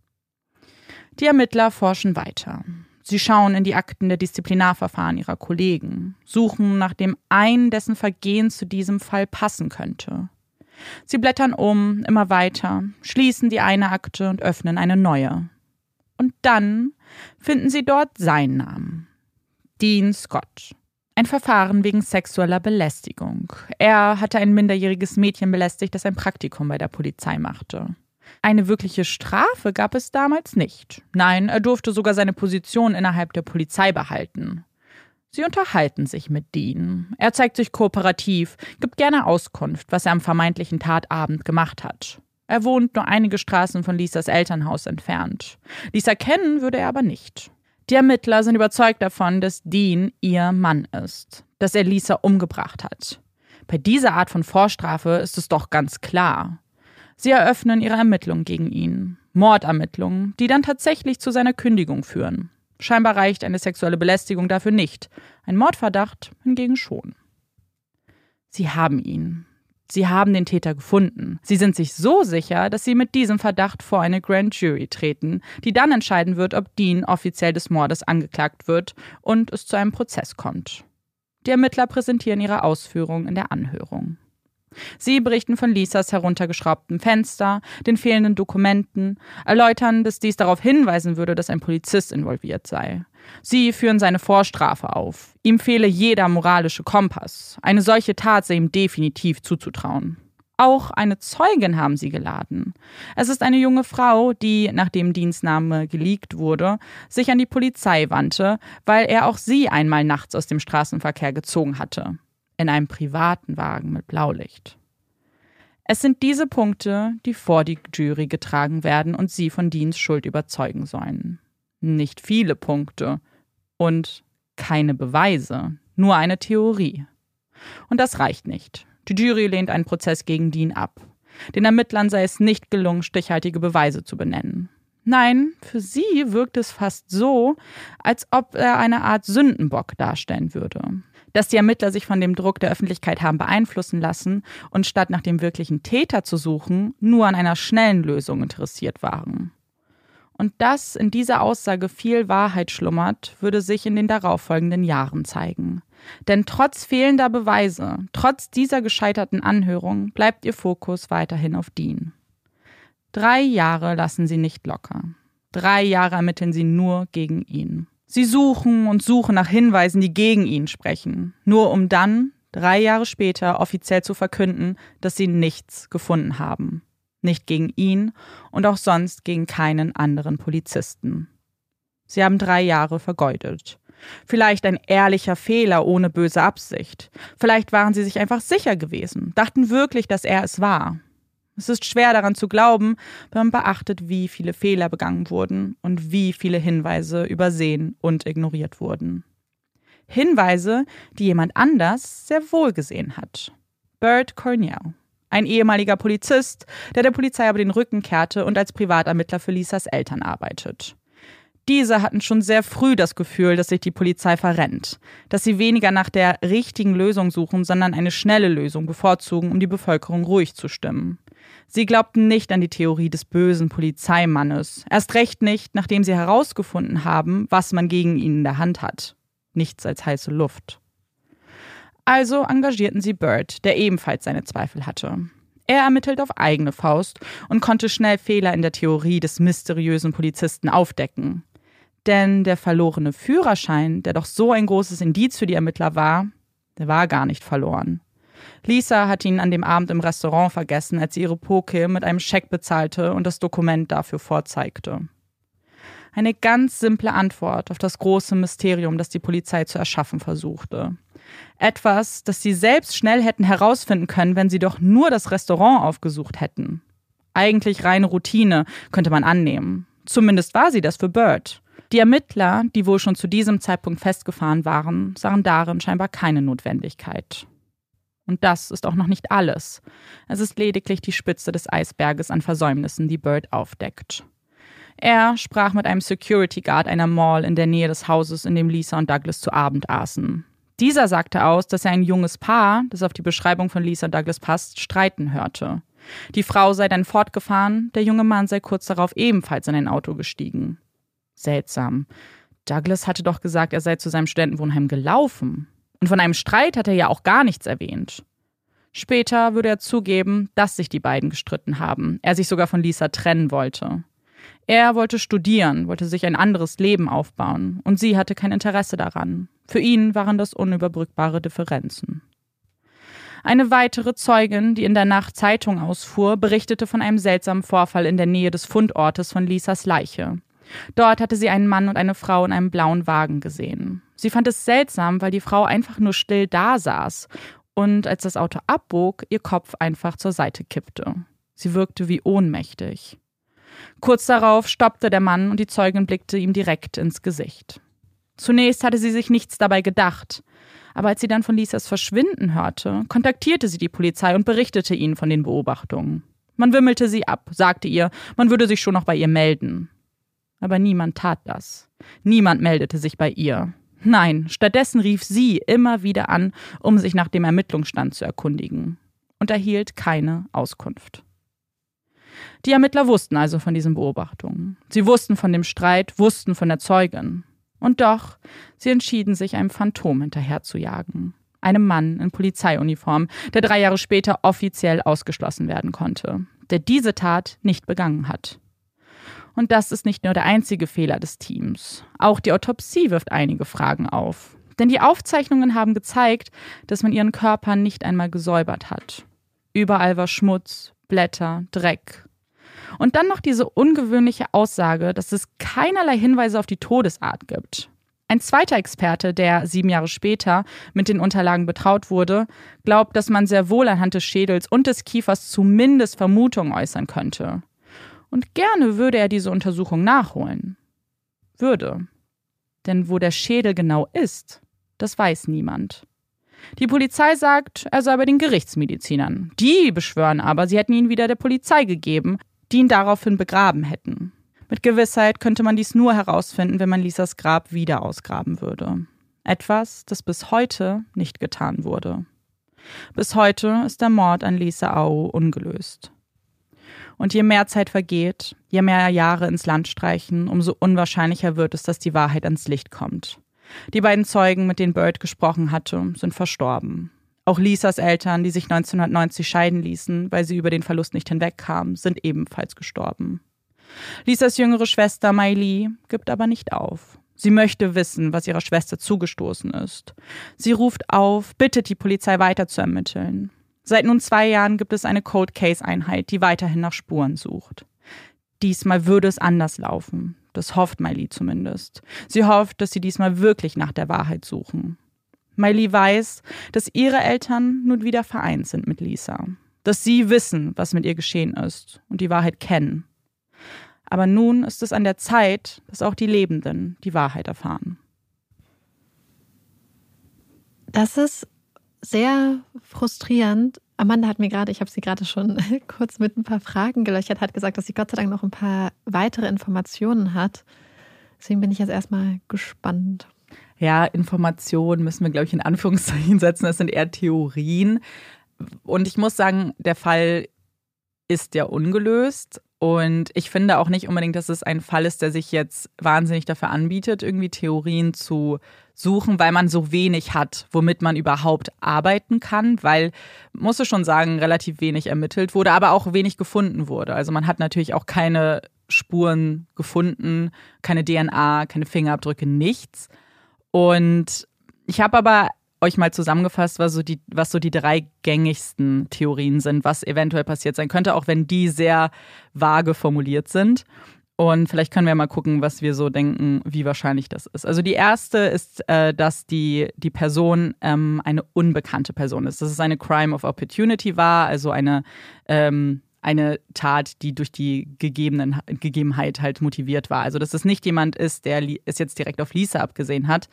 Die Ermittler forschen weiter. Sie schauen in die Akten der Disziplinarverfahren ihrer Kollegen, suchen nach dem einen, dessen Vergehen zu diesem Fall passen könnte. Sie blättern um, immer weiter, schließen die eine Akte und öffnen eine neue. Und dann finden sie dort seinen Namen. Dean Scott. Ein Verfahren wegen sexueller Belästigung. Er hatte ein minderjähriges Mädchen belästigt, das ein Praktikum bei der Polizei machte. Eine wirkliche Strafe gab es damals nicht. Nein, er durfte sogar seine Position innerhalb der Polizei behalten. Sie unterhalten sich mit Dean. Er zeigt sich kooperativ, gibt gerne Auskunft, was er am vermeintlichen Tatabend gemacht hat. Er wohnt nur einige Straßen von Lisas Elternhaus entfernt. Lisa kennen würde er aber nicht. Die Ermittler sind überzeugt davon, dass Dean ihr Mann ist, dass er Lisa umgebracht hat. Bei dieser Art von Vorstrafe ist es doch ganz klar. Sie eröffnen ihre Ermittlungen gegen ihn. Mordermittlungen, die dann tatsächlich zu seiner Kündigung führen. Scheinbar reicht eine sexuelle Belästigung dafür nicht. Ein Mordverdacht hingegen schon. Sie haben ihn. Sie haben den Täter gefunden. Sie sind sich so sicher, dass sie mit diesem Verdacht vor eine Grand Jury treten, die dann entscheiden wird, ob Dean offiziell des Mordes angeklagt wird und es zu einem Prozess kommt. Die Ermittler präsentieren ihre Ausführungen in der Anhörung. Sie berichten von Lisas heruntergeschraubtem Fenster, den fehlenden Dokumenten, erläutern, dass dies darauf hinweisen würde, dass ein Polizist involviert sei. Sie führen seine Vorstrafe auf. Ihm fehle jeder moralische Kompass. Eine solche Tat sei ihm definitiv zuzutrauen. Auch eine Zeugin haben sie geladen. Es ist eine junge Frau, die, nachdem Dienstname geleakt wurde, sich an die Polizei wandte, weil er auch sie einmal nachts aus dem Straßenverkehr gezogen hatte. In einem privaten Wagen mit Blaulicht. Es sind diese Punkte, die vor die Jury getragen werden und sie von Deans Schuld überzeugen sollen. Nicht viele Punkte und keine Beweise, nur eine Theorie. Und das reicht nicht. Die Jury lehnt einen Prozess gegen Dean ab. Den Ermittlern sei es nicht gelungen, stichhaltige Beweise zu benennen. Nein, für sie wirkt es fast so, als ob er eine Art Sündenbock darstellen würde. Dass die Ermittler sich von dem Druck der Öffentlichkeit haben beeinflussen lassen und statt nach dem wirklichen Täter zu suchen, nur an einer schnellen Lösung interessiert waren. Und dass in dieser Aussage viel Wahrheit schlummert, würde sich in den darauffolgenden Jahren zeigen. Denn trotz fehlender Beweise, trotz dieser gescheiterten Anhörung, bleibt ihr Fokus weiterhin auf Dean. Drei Jahre lassen sie nicht locker. Drei Jahre ermitteln sie nur gegen ihn. Sie suchen und suchen nach Hinweisen, die gegen ihn sprechen, nur um dann drei Jahre später offiziell zu verkünden, dass sie nichts gefunden haben. Nicht gegen ihn und auch sonst gegen keinen anderen Polizisten. Sie haben drei Jahre vergeudet. Vielleicht ein ehrlicher Fehler ohne böse Absicht. Vielleicht waren sie sich einfach sicher gewesen, dachten wirklich, dass er es war. Es ist schwer daran zu glauben, wenn man beachtet, wie viele Fehler begangen wurden und wie viele Hinweise übersehen und ignoriert wurden. Hinweise, die jemand anders sehr wohl gesehen hat. Bert Cornell, ein ehemaliger Polizist, der der Polizei aber den Rücken kehrte und als Privatermittler für Lisas Eltern arbeitet. Diese hatten schon sehr früh das Gefühl, dass sich die Polizei verrennt, dass sie weniger nach der richtigen Lösung suchen, sondern eine schnelle Lösung bevorzugen, um die Bevölkerung ruhig zu stimmen. Sie glaubten nicht an die Theorie des bösen Polizeimannes, erst recht nicht, nachdem sie herausgefunden haben, was man gegen ihn in der Hand hat. Nichts als heiße Luft. Also engagierten sie Bert, der ebenfalls seine Zweifel hatte. Er ermittelt auf eigene Faust und konnte schnell Fehler in der Theorie des mysteriösen Polizisten aufdecken. Denn der verlorene Führerschein, der doch so ein großes Indiz für die Ermittler war, der war gar nicht verloren. Lisa hat ihn an dem Abend im Restaurant vergessen, als sie ihre Poke mit einem Scheck bezahlte und das Dokument dafür vorzeigte. Eine ganz simple Antwort auf das große Mysterium, das die Polizei zu erschaffen versuchte. Etwas, das sie selbst schnell hätten herausfinden können, wenn sie doch nur das Restaurant aufgesucht hätten. Eigentlich reine Routine, könnte man annehmen. Zumindest war sie das für Bert. Die Ermittler, die wohl schon zu diesem Zeitpunkt festgefahren waren, sahen darin scheinbar keine Notwendigkeit. Und das ist auch noch nicht alles. Es ist lediglich die Spitze des Eisberges an Versäumnissen, die Bert aufdeckt. Er sprach mit einem Security Guard einer Mall in der Nähe des Hauses, in dem Lisa und Douglas zu Abend aßen. Dieser sagte aus, dass er ein junges Paar, das auf die Beschreibung von Lisa und Douglas passt, streiten hörte. Die Frau sei dann fortgefahren, der junge Mann sei kurz darauf ebenfalls in ein Auto gestiegen. Seltsam. Douglas hatte doch gesagt, er sei zu seinem Studentenwohnheim gelaufen. Und von einem Streit hat er ja auch gar nichts erwähnt. Später würde er zugeben, dass sich die beiden gestritten haben, er sich sogar von Lisa trennen wollte. Er wollte studieren, wollte sich ein anderes Leben aufbauen und sie hatte kein Interesse daran. Für ihn waren das unüberbrückbare Differenzen. Eine weitere Zeugin, die in der Nacht Zeitung ausfuhr, berichtete von einem seltsamen Vorfall in der Nähe des Fundortes von Lisas Leiche. Dort hatte sie einen Mann und eine Frau in einem blauen Wagen gesehen. Sie fand es seltsam, weil die Frau einfach nur still da saß und als das Auto abbog, ihr Kopf einfach zur Seite kippte. Sie wirkte wie ohnmächtig. Kurz darauf stoppte der Mann und die Zeugin blickte ihm direkt ins Gesicht. Zunächst hatte sie sich nichts dabei gedacht, aber als sie dann von Lisas Verschwinden hörte, kontaktierte sie die Polizei und berichtete ihnen von den Beobachtungen. Man wimmelte sie ab, sagte ihr, man würde sich schon noch bei ihr melden. Aber niemand tat das. Niemand meldete sich bei ihr. Nein, stattdessen rief sie immer wieder an, um sich nach dem Ermittlungsstand zu erkundigen und erhielt keine Auskunft. Die Ermittler wussten also von diesen Beobachtungen. Sie wussten von dem Streit, wussten von der Zeugin. Und doch, sie entschieden sich, einem Phantom hinterherzujagen. Einem Mann in Polizeiuniform, der drei Jahre später offiziell ausgeschlossen werden konnte, der diese Tat nicht begangen hat. Und das ist nicht nur der einzige Fehler des Teams. Auch die Autopsie wirft einige Fragen auf. Denn die Aufzeichnungen haben gezeigt, dass man ihren Körper nicht einmal gesäubert hat. Überall war Schmutz, Blätter, Dreck. Und dann noch diese ungewöhnliche Aussage, dass es keinerlei Hinweise auf die Todesart gibt. Ein zweiter Experte, der sieben Jahre später mit den Unterlagen betraut wurde, glaubt, dass man sehr wohl anhand des Schädels und des Kiefers zumindest Vermutungen äußern könnte. Und gerne würde er diese Untersuchung nachholen. Würde. Denn wo der Schädel genau ist, das weiß niemand. Die Polizei sagt, er sei bei den Gerichtsmedizinern. Die beschwören aber, sie hätten ihn wieder der Polizei gegeben, die ihn daraufhin begraben hätten. Mit Gewissheit könnte man dies nur herausfinden, wenn man Lisas Grab wieder ausgraben würde. Etwas, das bis heute nicht getan wurde. Bis heute ist der Mord an Lisa Au ungelöst. Und je mehr Zeit vergeht, je mehr Jahre ins Land streichen, umso unwahrscheinlicher wird es, dass die Wahrheit ans Licht kommt. Die beiden Zeugen, mit denen Bert gesprochen hatte, sind verstorben. Auch Lisas Eltern, die sich neunzehnhundertneunzig scheiden ließen, weil sie über den Verlust nicht hinwegkamen, sind ebenfalls gestorben. Lisas jüngere Schwester Miley gibt aber nicht auf. Sie möchte wissen, was ihrer Schwester zugestoßen ist. Sie ruft auf, bittet die Polizei weiter zu ermitteln. Seit nun zwei Jahren gibt es eine Cold-Case-Einheit, die weiterhin nach Spuren sucht. Diesmal würde es anders laufen. Das hofft Miley zumindest. Sie hofft, dass sie diesmal wirklich nach der Wahrheit suchen. Miley weiß, dass ihre Eltern nun wieder vereint sind mit Lisa. Dass sie wissen, was mit ihr geschehen ist und die Wahrheit kennen. Aber nun ist es an der Zeit, dass auch die Lebenden die Wahrheit erfahren. Das ist sehr frustrierend. Amanda hat mir gerade, ich habe sie gerade schon kurz mit ein paar Fragen gelöchert, hat gesagt, dass sie Gott sei Dank noch ein paar weitere Informationen hat. Deswegen bin ich jetzt erstmal gespannt. Ja, Informationen müssen wir, glaube ich, in Anführungszeichen setzen. Das sind eher Theorien. Und ich muss sagen, der Fall ist ja ungelöst. Und ich finde auch nicht unbedingt, dass es ein Fall ist, der sich jetzt wahnsinnig dafür anbietet, irgendwie Theorien zu suchen, weil man so wenig hat, womit man überhaupt arbeiten kann, weil, muss ich schon sagen, relativ wenig ermittelt wurde, aber auch wenig gefunden wurde. Also man hat natürlich auch keine Spuren gefunden, keine D N A, keine Fingerabdrücke, nichts. Und ich habe aber euch mal zusammengefasst, was so die, was so die drei gängigsten Theorien sind, was eventuell passiert sein könnte, auch wenn die sehr vage formuliert sind. Und vielleicht können wir mal gucken, was wir so denken, wie wahrscheinlich das ist. Also die erste ist, äh, dass die, die Person ähm, eine unbekannte Person ist. Dass es eine Crime of Opportunity war, also eine, ähm, eine Tat, die durch die gegebenen, Gegebenheit halt motiviert war. Also dass es nicht jemand ist, der es jetzt direkt auf Lisa abgesehen hat.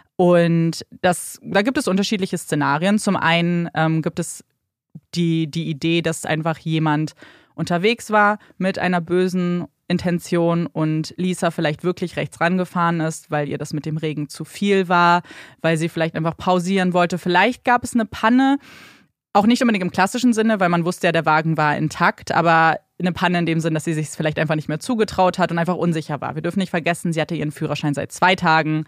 Und das, da gibt es unterschiedliche Szenarien. Zum einen ähm, gibt es die, die Idee, dass einfach jemand unterwegs war mit einer bösen Intention und Lisa vielleicht wirklich rechts rangefahren ist, weil ihr das mit dem Regen zu viel war, weil sie vielleicht einfach pausieren wollte. Vielleicht gab es eine Panne, auch nicht unbedingt im klassischen Sinne, weil man wusste ja, der Wagen war intakt, aber eine Panne in dem Sinn, dass sie sich vielleicht einfach nicht mehr zugetraut hat und einfach unsicher war. Wir dürfen nicht vergessen, sie hatte ihren Führerschein seit zwei Tagen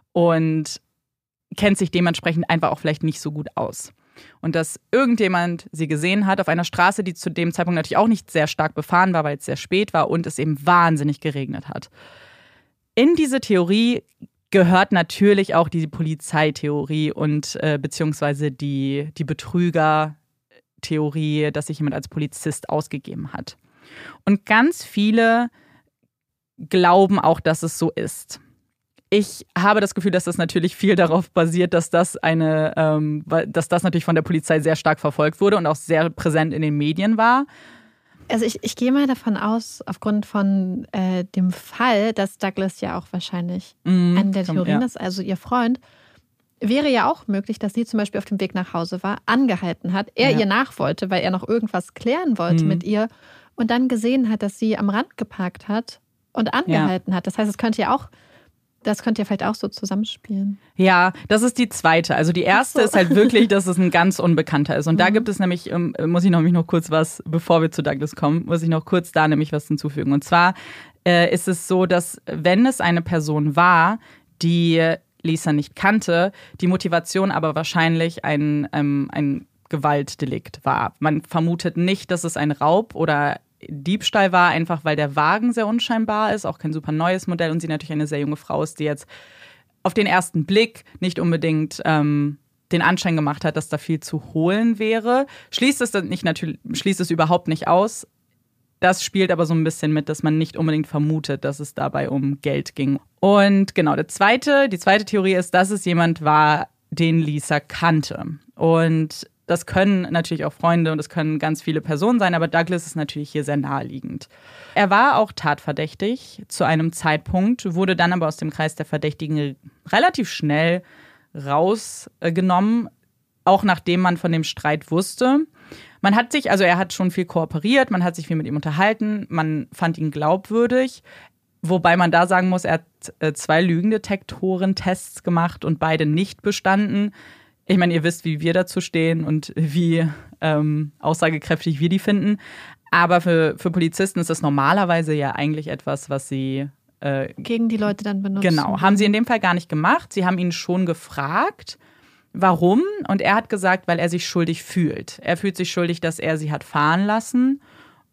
und kennt sich dementsprechend einfach auch vielleicht nicht so gut aus. Und dass irgendjemand sie gesehen hat auf einer Straße, die zu dem Zeitpunkt natürlich auch nicht sehr stark befahren war, weil es sehr spät war und es eben wahnsinnig geregnet hat. In diese Theorie gehört natürlich auch die Polizeitheorie und äh, beziehungsweise die, die Betrüger-Theorie, dass sich jemand als Polizist ausgegeben hat. Und ganz viele glauben auch, dass es so ist. Ich habe das Gefühl, dass das natürlich viel darauf basiert, dass das eine, ähm, dass das natürlich von der Polizei sehr stark verfolgt wurde und auch sehr präsent in den Medien war. Also ich, ich gehe mal davon aus, aufgrund von äh, dem Fall, dass Douglas ja auch wahrscheinlich mm, eine der Theorien ja. ist, also ihr Freund, wäre ja auch möglich, dass sie zum Beispiel auf dem Weg nach Hause war, angehalten hat, er ja. ihr nach wollte, weil er noch irgendwas klären wollte mm. mit ihr und dann gesehen hat, dass sie am Rand geparkt hat und angehalten ja. hat. Das heißt, es könnte ja auch Das könnt ihr vielleicht auch so zusammenspielen. Ja, das ist die zweite. Also die erste so. ist halt wirklich, dass es ein ganz Unbekannter ist. Und mhm. da gibt es nämlich, muss ich noch, noch kurz was, bevor wir zu Douglas kommen, muss ich noch kurz da nämlich was hinzufügen. Und zwar äh, ist es so, dass wenn es eine Person war, die Lisa nicht kannte, die Motivation aber wahrscheinlich ein, ähm, ein Gewaltdelikt war. Man vermutet nicht, dass es ein Raub oder Diebstahl war, einfach weil der Wagen sehr unscheinbar ist, auch kein super neues Modell und sie natürlich eine sehr junge Frau ist, die jetzt auf den ersten Blick nicht unbedingt ähm, den Anschein gemacht hat, dass da viel zu holen wäre. Schließt es, nicht natürlich, schließt es überhaupt nicht aus. Das spielt aber so ein bisschen mit, dass man nicht unbedingt vermutet, dass es dabei um Geld ging. Und genau, der zweite, die zweite Theorie ist, dass es jemand war, den Lisa kannte. Und das können natürlich auch Freunde und das können ganz viele Personen sein, aber Douglas ist natürlich hier sehr naheliegend. Er war auch tatverdächtig zu einem Zeitpunkt, wurde dann aber aus dem Kreis der Verdächtigen relativ schnell rausgenommen, auch nachdem man von dem Streit wusste. Man hat sich, also er hat schon viel kooperiert, man hat sich viel mit ihm unterhalten, man fand ihn glaubwürdig. Wobei man da sagen muss, er hat zwei Lügendetektoren-Tests gemacht und beide nicht bestanden. Ich meine, ihr wisst, wie wir dazu stehen und wie ähm, aussagekräftig wir die finden. Aber für, für Polizisten ist das normalerweise ja eigentlich etwas, was sie äh, gegen die Leute dann benutzen. Genau, haben sie in dem Fall gar nicht gemacht. Sie haben ihn schon gefragt, warum. Und er hat gesagt, weil er sich schuldig fühlt. Er fühlt sich schuldig, dass er sie hat fahren lassen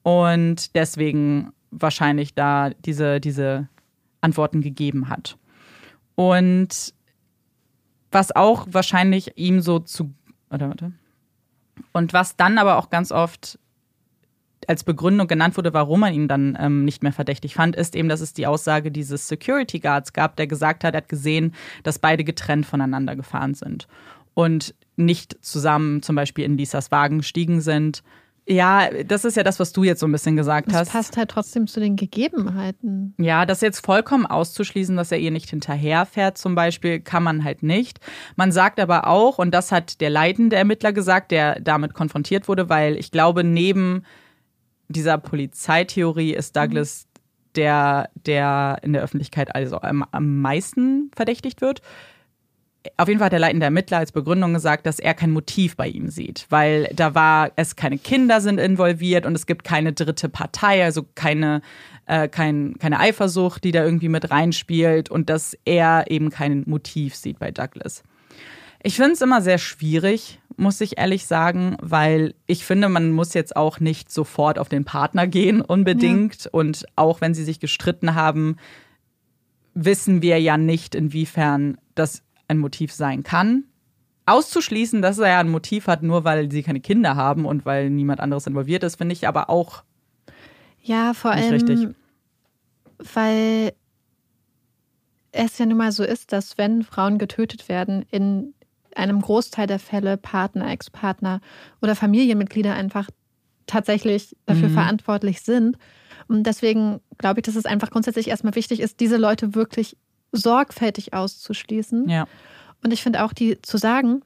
und deswegen wahrscheinlich da diese, diese Antworten gegeben hat. Und was auch wahrscheinlich ihm so zu, oder warte, und was dann aber auch ganz oft als Begründung genannt wurde, warum man ihn dann ähm, nicht mehr verdächtig fand, ist eben, dass es die Aussage dieses Security Guards gab, der gesagt hat, er hat gesehen, dass beide getrennt voneinander gefahren sind und nicht zusammen zum Beispiel in Lisas Wagen gestiegen sind. Ja, das ist ja das, was du jetzt so ein bisschen gesagt das hast. Das passt halt trotzdem zu den Gegebenheiten. Ja, das jetzt vollkommen auszuschließen, dass er ihr nicht hinterherfährt zum Beispiel, kann man halt nicht. Man sagt aber auch, und das hat der leitende Ermittler gesagt, der damit konfrontiert wurde, weil ich glaube, neben dieser Polizeitheorie ist Douglas der, der in der Öffentlichkeit also am, am meisten verdächtigt wird. Auf jeden Fall hat der leitende Ermittler als Begründung gesagt, dass er kein Motiv bei ihm sieht, weil da war, es keine Kinder sind involviert und es gibt keine dritte Partei, also keine, äh, kein, keine Eifersucht, die da irgendwie mit reinspielt und dass er eben kein Motiv sieht bei Douglas. Ich finde es immer sehr schwierig, muss ich ehrlich sagen, weil ich finde, man muss jetzt auch nicht sofort auf den Partner gehen unbedingt. Ja. Und auch wenn sie sich gestritten haben, wissen wir ja nicht, inwiefern das ein Motiv sein kann. Auszuschließen, dass er ja ein Motiv hat, nur weil sie keine Kinder haben und weil niemand anderes involviert ist, finde ich aber auch ja, vor nicht allem, richtig. Weil es ja nun mal so ist, dass wenn Frauen getötet werden, in einem Großteil der Fälle Partner, Ex-Partner oder Familienmitglieder einfach tatsächlich dafür mhm. verantwortlich sind. Und deswegen glaube ich, dass es einfach grundsätzlich erstmal wichtig ist, diese Leute wirklich sorgfältig auszuschließen. Ja. Und ich finde auch, die zu sagen,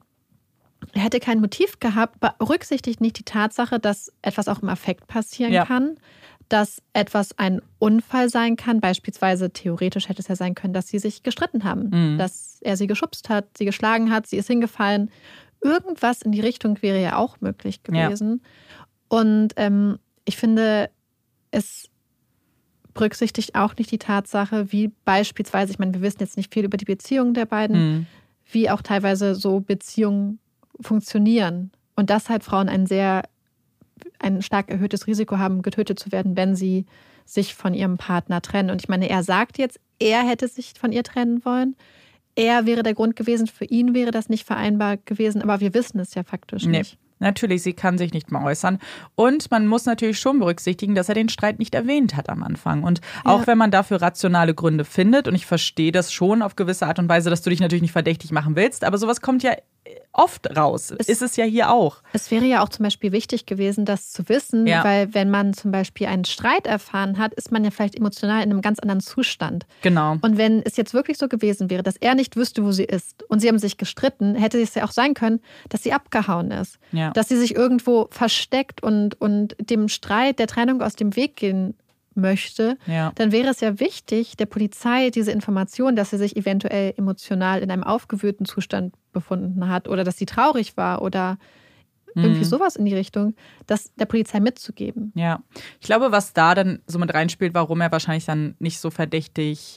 er hätte kein Motiv gehabt, berücksichtigt nicht die Tatsache, dass etwas auch im Affekt passieren ja. kann, dass etwas ein Unfall sein kann. Beispielsweise theoretisch hätte es ja sein können, dass sie sich gestritten haben, mhm. dass er sie geschubst hat, sie geschlagen hat, sie ist hingefallen. Irgendwas in die Richtung wäre ja auch möglich gewesen. Ja. Und ähm, ich finde, es berücksichtigt auch nicht die Tatsache, wie beispielsweise, ich meine, wir wissen jetzt nicht viel über die Beziehungen der beiden, mhm. wie auch teilweise so Beziehungen funktionieren. Und dass halt Frauen ein sehr, ein stark erhöhtes Risiko haben, getötet zu werden, wenn sie sich von ihrem Partner trennen. Und ich meine, er sagt jetzt, er hätte sich von ihr trennen wollen. Er wäre der Grund gewesen, für ihn wäre das nicht vereinbar gewesen, aber wir wissen es ja faktisch nee. nicht. Natürlich, sie kann sich nicht mehr äußern. Und man muss natürlich schon berücksichtigen, dass er den Streit nicht erwähnt hat am Anfang. Und auch ja. wenn man dafür rationale Gründe findet, und ich verstehe das schon auf gewisse Art und Weise, dass du dich natürlich nicht verdächtig machen willst, aber sowas kommt ja oft raus. Es, ist es ja hier auch. Es wäre ja auch zum Beispiel wichtig gewesen, das zu wissen, ja. weil wenn man zum Beispiel einen Streit erfahren hat, ist man ja vielleicht emotional in einem ganz anderen Zustand. Genau. Und wenn es jetzt wirklich so gewesen wäre, dass er nicht wüsste, wo sie ist und sie haben sich gestritten, hätte es ja auch sein können, dass sie abgehauen ist. Ja. Dass sie sich irgendwo versteckt und, und dem Streit, der Trennung aus dem Weg gehen möchte, ja. dann wäre es ja wichtig, der Polizei diese Information, dass sie sich eventuell emotional in einem aufgewühlten Zustand befunden hat oder dass sie traurig war oder mhm. irgendwie sowas in die Richtung, das der Polizei mitzugeben. Ja, ich glaube, was da dann so mit reinspielt, warum er wahrscheinlich dann nicht so verdächtig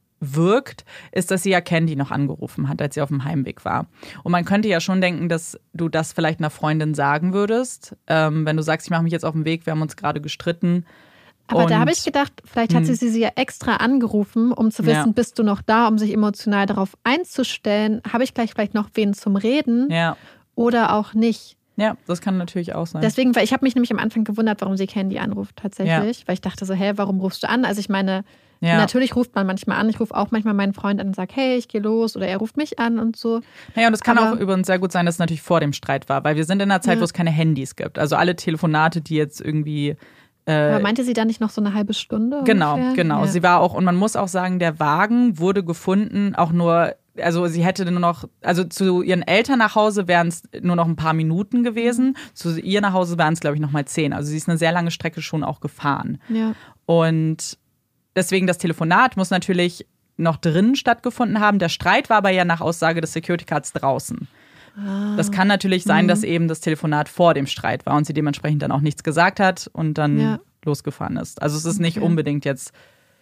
wirkt, ist, dass sie ja Candy noch angerufen hat, als sie auf dem Heimweg war. Und man könnte ja schon denken, dass du das vielleicht einer Freundin sagen würdest, ähm, wenn du sagst, ich mache mich jetzt auf den Weg, wir haben uns gerade gestritten. Aber und, da habe ich gedacht, vielleicht hat sie sie ja extra angerufen, um zu wissen, ja. bist du noch da, um sich emotional darauf einzustellen. Habe ich gleich vielleicht noch wen zum Reden ja. oder auch nicht? Ja, das kann natürlich auch sein. Deswegen, weil ich habe mich nämlich am Anfang gewundert, warum sie Candy anruft tatsächlich. Ja. Weil ich dachte so, hä, warum rufst du an? Also ich meine, ja. natürlich ruft man manchmal an. Ich rufe auch manchmal meinen Freund an und sage, hey, ich gehe los. Oder er ruft mich an und so. Naja, und es kann Aber, auch übrigens sehr gut sein, dass es natürlich vor dem Streit war. Weil wir sind in einer Zeit, ja. wo es keine Handys gibt. Also alle Telefonate, die jetzt irgendwie Aber meinte sie da nicht noch so eine halbe Stunde? Genau, ungefähr? genau. Ja. Sie war auch, und man muss auch sagen, der Wagen wurde gefunden, auch nur, also sie hätte nur noch, also zu ihren Eltern nach Hause wären es nur noch ein paar Minuten gewesen. Zu ihr nach Hause wären es, glaube ich, noch mal zehn. Also sie ist eine sehr lange Strecke schon auch gefahren. Ja. Und deswegen das Telefonat muss natürlich noch drinnen stattgefunden haben. Der Streit war aber ja nach Aussage des Security Guards draußen. Das kann natürlich sein, mhm. dass eben das Telefonat vor dem Streit war und sie dementsprechend dann auch nichts gesagt hat und dann ja. losgefahren ist. Also es ist okay. nicht unbedingt jetzt,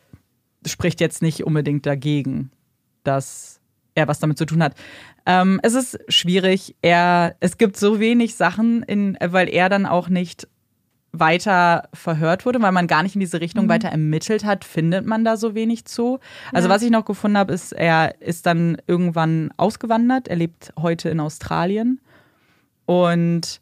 spricht jetzt nicht unbedingt dagegen, dass er was damit zu tun hat. Ähm, es ist schwierig. Er, es gibt so wenig Sachen, in, weil er dann auch nicht weiter verhört wurde, weil man gar nicht in diese Richtung mhm. weiter ermittelt hat, findet man da so wenig zu. Also ja. was ich noch gefunden habe, ist, er ist dann irgendwann ausgewandert. Er lebt heute in Australien und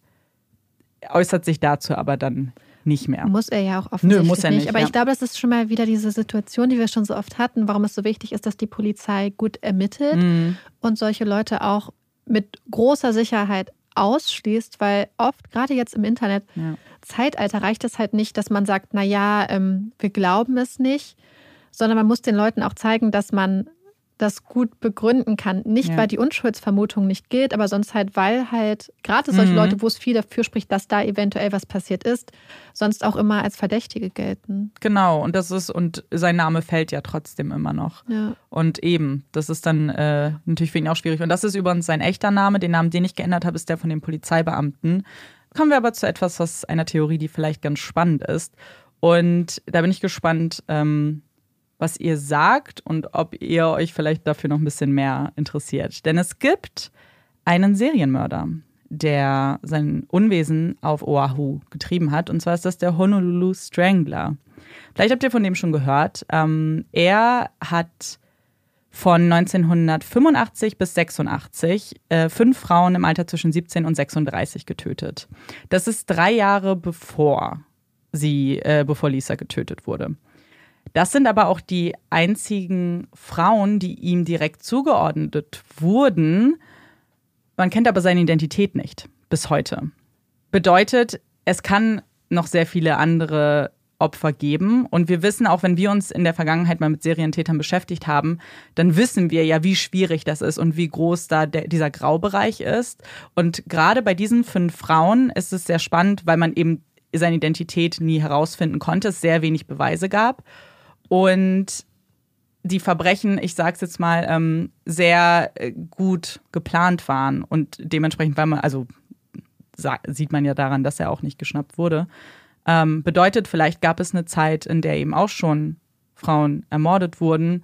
äußert sich dazu aber dann nicht mehr. Muss er ja auch offensichtlich Nö, muss er nicht. nicht. Aber ja. ich glaube, das ist schon mal wieder diese Situation, die wir schon so oft hatten, warum es so wichtig ist, dass die Polizei gut ermittelt mhm. und solche Leute auch mit großer Sicherheit ausschließt, weil oft, gerade jetzt im Internet, ja. Zeitalter reicht es halt nicht, dass man sagt, naja, ähm, wir glauben es nicht, sondern man muss den Leuten auch zeigen, dass man das gut begründen kann. Nicht, ja. weil die Unschuldsvermutung nicht gilt, aber sonst halt, weil halt gerade solche mhm. Leute, wo es viel dafür spricht, dass da eventuell was passiert ist, sonst auch immer als Verdächtige gelten. Genau, und das ist, und sein Name fällt ja trotzdem immer noch. Ja. Und eben, das ist dann äh, natürlich für ihn auch schwierig. Und das ist übrigens sein echter Name. Den Namen, den ich geändert habe, ist der von den Polizeibeamten. Kommen wir aber zu etwas, was einer Theorie, die vielleicht ganz spannend ist. Und da bin ich gespannt, ähm, was ihr sagt und ob ihr euch vielleicht dafür noch ein bisschen mehr interessiert. Denn es gibt einen Serienmörder, der sein Unwesen auf Oahu getrieben hat. Und zwar ist das der Honolulu Strangler. Vielleicht habt ihr von dem schon gehört. Ähm, er hat von neunzehnhundertfünfundachtzig bis sechsundachtzig äh, fünf Frauen im Alter zwischen siebzehn und sechsunddreißig getötet. Das ist drei Jahre bevor sie, äh, bevor Lisa getötet wurde. Das sind aber auch die einzigen Frauen, die ihm direkt zugeordnet wurden. Man kennt aber seine Identität nicht bis heute. Bedeutet, es kann noch sehr viele andere Opfer geben. Und wir wissen auch, wenn wir uns in der Vergangenheit mal mit Serientätern beschäftigt haben, dann wissen wir ja, wie schwierig das ist und wie groß da der, dieser Graubereich ist. Und gerade bei diesen fünf Frauen ist es sehr spannend, weil man eben seine Identität nie herausfinden konnte, es sehr wenig Beweise gab. Und die Verbrechen, ich sag's jetzt mal, ähm, sehr gut geplant waren. Und dementsprechend, weil man, also sieht man ja daran, dass er auch nicht geschnappt wurde. Ähm, bedeutet, vielleicht gab es eine Zeit, in der eben auch schon Frauen ermordet wurden.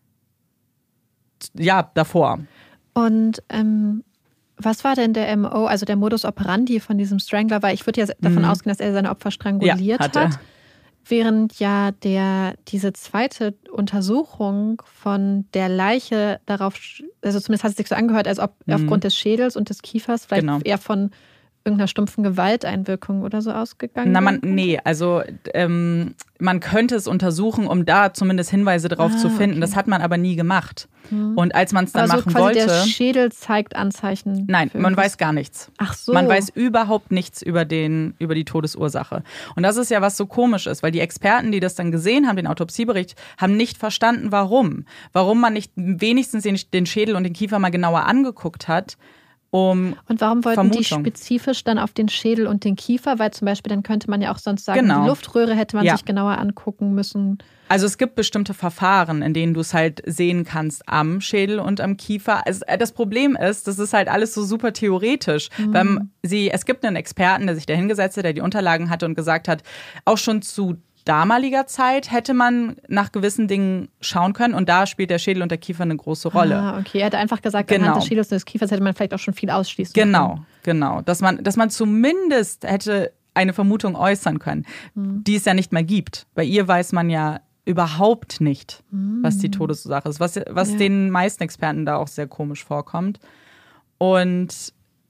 Ja, davor. Und ähm, was war denn der M O, also der Modus operandi von diesem Strangler? Weil ich würde ja davon mhm. ausgehen, dass er seine Opfer stranguliert ja, hat. hat. Während ja der, diese zweite Untersuchung von der Leiche darauf, also zumindest hat es sich so angehört, als ob mhm. aufgrund des Schädels und des Kiefers vielleicht genau. eher von irgendeiner stumpfen Gewalteinwirkung oder so ausgegangen? Na, man, nee, also ähm, man könnte es untersuchen, um da zumindest Hinweise drauf ah, zu finden. Okay. Das hat man aber nie gemacht. Hm. Und als man es dann also machen quasi wollte... der Schädel zeigt Anzeichen? Nein, man weiß gar nichts. Ach so. Man weiß überhaupt nichts über, den, über die Todesursache. Und das ist ja, was so komisch ist, weil die Experten, die das dann gesehen haben, den Autopsiebericht, haben nicht verstanden, warum. Warum man nicht wenigstens den, den Schädel und den Kiefer mal genauer angeguckt hat. Um und warum wollten Vermutung. die spezifisch dann auf den Schädel und den Kiefer? Weil zum Beispiel, dann könnte man ja auch sonst sagen, genau. die Luftröhre hätte man ja. sich genauer angucken müssen. Also es gibt bestimmte Verfahren, in denen du es halt sehen kannst am Schädel und am Kiefer. Also das Problem ist, das ist halt alles so super theoretisch. Mhm. Weil sie, es gibt einen Experten, der sich da hingesetzt hat, der die Unterlagen hatte und gesagt hat, auch schon zu damaliger Zeit hätte man nach gewissen Dingen schauen können und da spielt der Schädel und der Kiefer eine große Rolle. Ah, okay. Er hat einfach gesagt, genau. anhand des Schädels und des Kiefers hätte man vielleicht auch schon viel ausschließen genau, können. Genau, genau. Dass man, dass man zumindest hätte eine Vermutung äußern können, mhm. die es ja nicht mehr gibt. Bei ihr weiß man ja überhaupt nicht, mhm. was die Todesursache ist, was, was ja. den meisten Experten da auch sehr komisch vorkommt. Und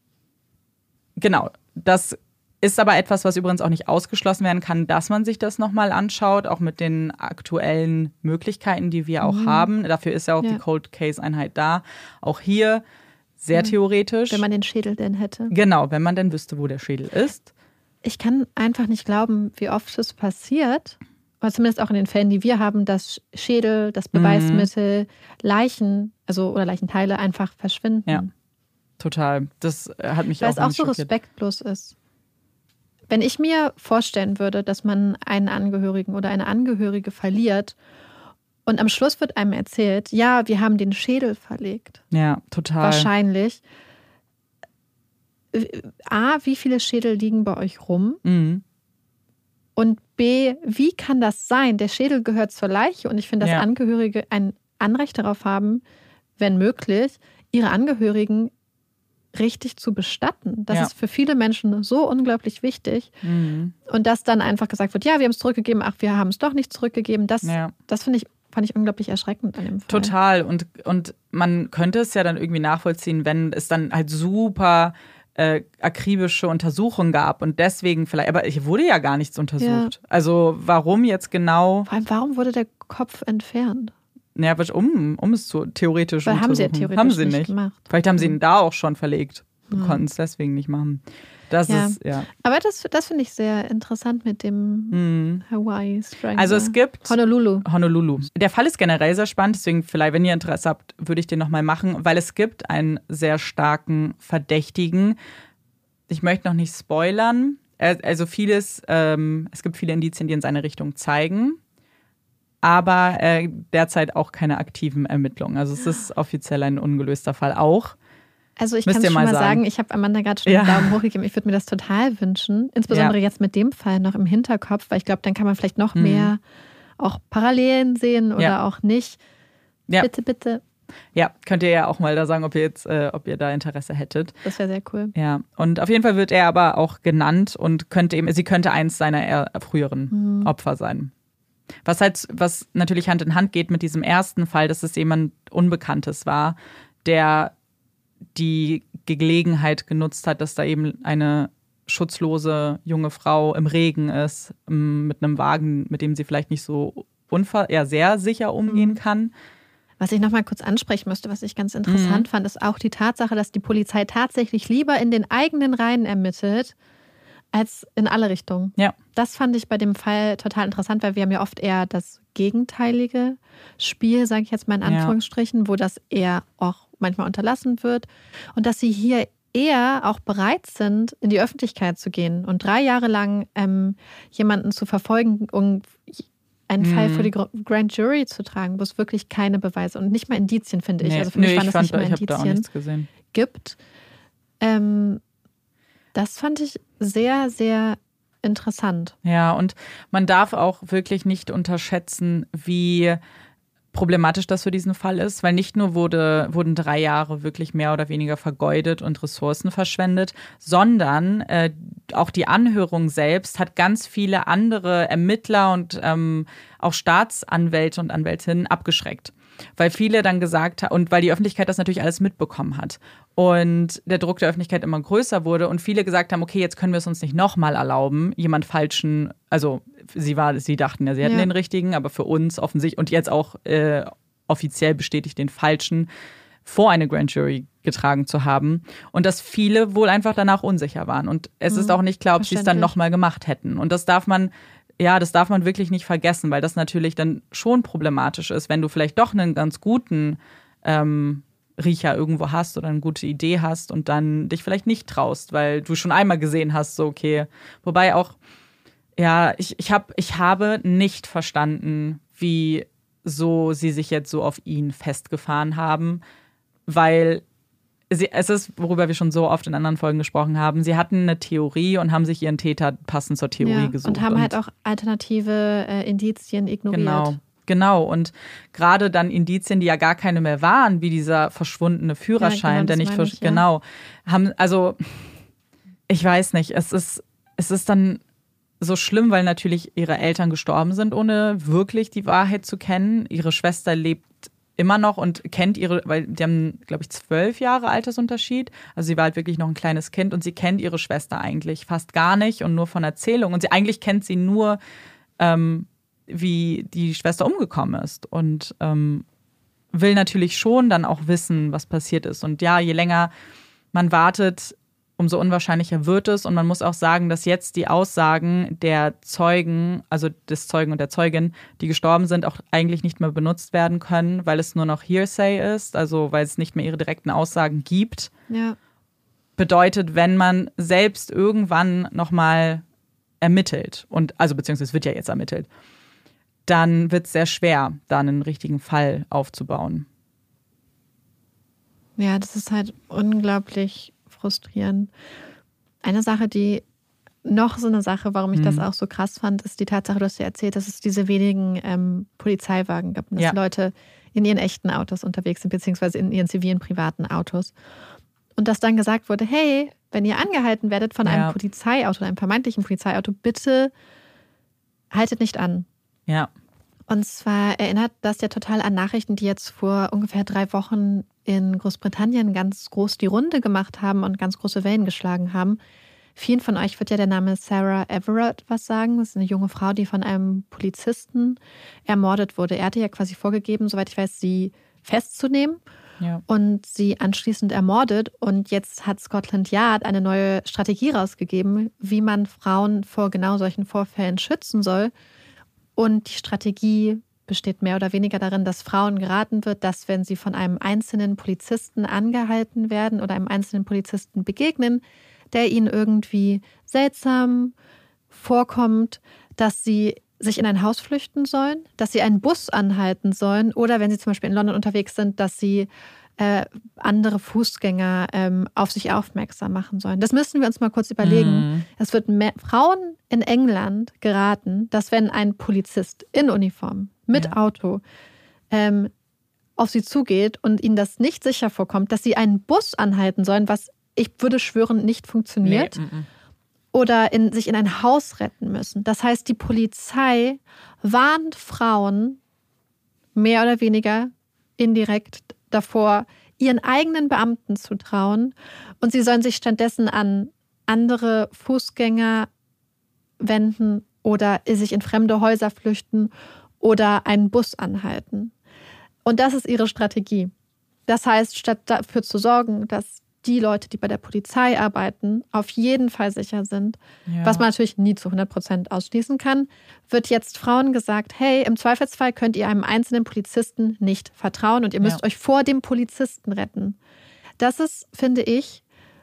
genau, das ist aber etwas, was übrigens auch nicht ausgeschlossen werden kann, dass man sich das nochmal anschaut, auch mit den aktuellen Möglichkeiten, die wir auch mhm. haben. Dafür ist ja auch ja. die Cold Case Einheit da. Auch hier sehr mhm. theoretisch. Wenn man den Schädel denn hätte. Genau, wenn man denn wüsste, wo der Schädel ist. Ich kann einfach nicht glauben, wie oft es passiert, oder zumindest auch in den Fällen, die wir haben, dass Schädel, das Beweismittel, mhm. Leichen, also oder Leichenteile einfach verschwinden. Ja, total. Das hat mich Weil auch es auch so schockiert. respektlos ist. Wenn ich mir vorstellen würde, dass man einen Angehörigen oder eine Angehörige verliert und am Schluss wird einem erzählt, ja, wir haben den Schädel verlegt. Ja, total. Wahrscheinlich. A, wie viele Schädel liegen bei euch rum? Mhm. Und B, wie kann das sein? Der Schädel gehört zur Leiche und ich finde, dass ja. Angehörige ein Anrecht darauf haben, wenn möglich, ihre Angehörigen richtig zu bestatten. Das Ja. ist für viele Menschen so unglaublich wichtig. Mhm. Und dass dann einfach gesagt wird, ja, wir haben es zurückgegeben, ach, wir haben es doch nicht zurückgegeben. Das, Ja. das finde ich, fand ich unglaublich erschreckend an dem Fall. Total. Und, und man könnte es ja dann irgendwie nachvollziehen, wenn es dann halt super äh, akribische Untersuchungen gab und deswegen vielleicht, aber hier wurde ja gar nichts untersucht. Ja. Also warum jetzt genau? Vor allem, warum wurde der Kopf entfernt? Naja, um, um es zu theoretisch Weil haben sie ja untersuchen. theoretisch haben sie nicht nicht gemacht. Vielleicht haben sie ihn da auch schon verlegt und Mhm. konnten es deswegen nicht machen. Das Ja. ist, ja. Aber das, das finde ich sehr interessant mit dem Mhm. Hawaii Strangler. Also es gibt Honolulu. Honolulu. Der Fall ist generell sehr spannend, deswegen vielleicht, wenn ihr Interesse habt, würde ich den nochmal machen, weil es gibt einen sehr starken Verdächtigen. Ich möchte noch nicht spoilern. Also vieles, ähm, es gibt viele Indizien, die in seine Richtung zeigen, aber äh, derzeit auch keine aktiven Ermittlungen. Also es ist offiziell ein ungelöster Fall auch. Also ich Müsst kann ihr schon mal mal sagen. sagen, ich habe Amanda gerade schon Ja. den Daumen hochgegeben. Ich würde mir das total wünschen. Insbesondere Ja. jetzt mit dem Fall noch im Hinterkopf, weil ich glaube, dann kann man vielleicht noch Mhm. mehr auch Parallelen sehen oder Ja. auch nicht. Ja. Bitte, bitte. Ja, könnt ihr ja auch mal da sagen, ob ihr jetzt, äh, ob ihr da Interesse hättet. Das wäre sehr cool. Ja, und auf jeden Fall wird er aber auch genannt und könnte eben, sie könnte eins seiner eher früheren Mhm. Opfer sein. Was halt, was natürlich Hand in Hand geht mit diesem ersten Fall, dass es jemand Unbekanntes war, der die Gelegenheit genutzt hat, dass da eben eine schutzlose junge Frau im Regen ist, m, mit einem Wagen, mit dem sie vielleicht nicht so unver ja, sehr sicher umgehen kann. Was ich noch mal kurz ansprechen müsste, was ich ganz interessant Mhm. fand, ist auch die Tatsache, dass die Polizei tatsächlich lieber in den eigenen Reihen ermittelt, als in alle Richtungen. Ja. Das fand ich bei dem Fall total interessant, weil wir haben ja oft eher das gegenteilige Spiel, sage ich jetzt mal in Ja. Anführungsstrichen, wo das eher auch manchmal unterlassen wird. Und dass sie hier eher auch bereit sind, in die Öffentlichkeit zu gehen und drei Jahre lang ähm, jemanden zu verfolgen und einen Mhm. Fall für die Gr- Grand Jury zu tragen, wo es wirklich keine Beweise und nicht mal Indizien, finde ich. Nee, Also für nö, mich waren ich das fand, nicht mal ich habe da auch Indizien nichts gesehen. gibt. Ähm, das fand ich sehr, sehr interessant. Ja, und man darf auch wirklich nicht unterschätzen, wie problematisch das für diesen Fall ist, weil nicht nur wurde, wurden drei Jahre wirklich mehr oder weniger vergeudet und Ressourcen verschwendet, sondern äh, auch die Anhörung selbst hat ganz viele andere Ermittler und ähm, auch Staatsanwälte und Anwältinnen abgeschreckt. Weil viele dann gesagt haben, und weil die Öffentlichkeit das natürlich alles mitbekommen hat und der Druck der Öffentlichkeit immer größer wurde und viele gesagt haben, okay, jetzt können wir es uns nicht nochmal erlauben, jemand falschen, also sie war, sie dachten ja, sie hätten Ja. den richtigen, aber für uns offensichtlich und jetzt auch äh, offiziell bestätigt den falschen vor eine Grand Jury getragen zu haben und dass viele wohl einfach danach unsicher waren und es Mhm. ist auch nicht klar, ob sie es dann Verständlich. nochmal gemacht hätten und das darf man Ja, das darf man wirklich nicht vergessen, weil das natürlich dann schon problematisch ist, wenn du vielleicht doch einen ganz guten ähm, Riecher irgendwo hast oder eine gute Idee hast und dann dich vielleicht nicht traust, weil du schon einmal gesehen hast, so okay. Wobei auch, ja, ich, ich, hab, ich habe nicht verstanden, wie so sie sich jetzt so auf ihn festgefahren haben, weil Sie, es ist, worüber wir schon so oft in anderen Folgen gesprochen haben, sie hatten eine Theorie und haben sich ihren Täter passend zur Theorie Ja, gesucht. und haben halt auch alternative äh, Indizien ignoriert. Genau, genau. Und gerade dann Indizien, die ja gar keine mehr waren, wie dieser verschwundene Führerschein, Ja, genau, der das nicht meine versch- ich, ja. genau, haben, also ich weiß nicht, es ist, es ist dann so schlimm, weil natürlich ihre Eltern gestorben sind, ohne wirklich die Wahrheit zu kennen. Ihre Schwester lebt immer noch und kennt ihre, weil die haben, glaube ich, zwölf Jahre Altersunterschied. Also sie war halt wirklich noch ein kleines Kind und sie kennt ihre Schwester eigentlich fast gar nicht und nur von Erzählungen. Und sie eigentlich kennt sie nur, ähm, wie die Schwester umgekommen ist. Und ähm, will natürlich schon dann auch wissen, was passiert ist. Und ja, je länger man wartet, umso unwahrscheinlicher wird es. Und man muss auch sagen, dass jetzt die Aussagen der Zeugen, also des Zeugen und der Zeugin, die gestorben sind, auch eigentlich nicht mehr benutzt werden können, weil es nur noch Hearsay ist, also weil es nicht mehr ihre direkten Aussagen gibt. Ja. Bedeutet, wenn man selbst irgendwann nochmal ermittelt, und also beziehungsweise es wird ja jetzt ermittelt, dann wird es sehr schwer, da einen richtigen Fall aufzubauen. Ja, das ist halt unglaublich frustrierend. Eine Sache, die noch so eine Sache, warum ich Mhm. das auch so krass fand, ist die Tatsache, du hast ja erzählt, dass es diese wenigen ähm, Polizeiwagen gab und dass Ja. Leute in ihren echten Autos unterwegs sind, beziehungsweise in ihren zivilen privaten Autos. und dass dann gesagt wurde, hey, wenn ihr angehalten werdet von einem Ja. Polizeiauto, einem vermeintlichen Polizeiauto, bitte haltet nicht an. Ja. Und zwar erinnert das ja total an Nachrichten, die jetzt vor ungefähr drei Wochen in Großbritannien ganz groß die Runde gemacht haben und ganz große Wellen geschlagen haben. Vielen von euch wird ja der Name Sarah Everard was sagen. Das ist eine junge Frau, die von einem Polizisten ermordet wurde. Er hatte ja quasi vorgegeben, soweit ich weiß, sie festzunehmen Ja. und sie anschließend ermordet. Und jetzt hat Scotland Yard eine neue Strategie rausgegeben, wie man Frauen vor genau solchen Vorfällen schützen soll. Und die Strategie besteht mehr oder weniger darin, dass Frauen geraten wird, dass wenn sie von einem einzelnen Polizisten angehalten werden oder einem einzelnen Polizisten begegnen, der ihnen irgendwie seltsam vorkommt, dass sie sich in ein Haus flüchten sollen, dass sie einen Bus anhalten sollen oder wenn sie zum Beispiel in London unterwegs sind, dass sie äh, andere Fußgänger ähm, auf sich aufmerksam machen sollen. Das müssen wir uns mal kurz überlegen. Mhm. Es wird mehr, Frauen in England geraten, dass wenn ein Polizist in Uniform mit Ja. Auto ähm, auf sie zugeht und ihnen das nicht sicher vorkommt, dass sie einen Bus anhalten sollen, was ich würde schwören nicht funktioniert, Nee, mhm. oder in, sich in ein Haus retten müssen. Das heißt, die Polizei warnt Frauen mehr oder weniger indirekt davor, ihren eigenen Beamten zu trauen und sie sollen sich stattdessen an andere Fußgänger wenden oder sich in fremde Häuser flüchten oder einen Bus anhalten. Und das ist ihre Strategie. Das heißt, statt dafür zu sorgen, dass die Leute, die bei der Polizei arbeiten, auf jeden Fall sicher sind, Ja. was man natürlich nie zu hundert Prozent ausschließen kann, wird jetzt Frauen gesagt, hey, im Zweifelsfall könnt ihr einem einzelnen Polizisten nicht vertrauen und ihr müsst Ja. euch vor dem Polizisten retten. Das ist, finde ich,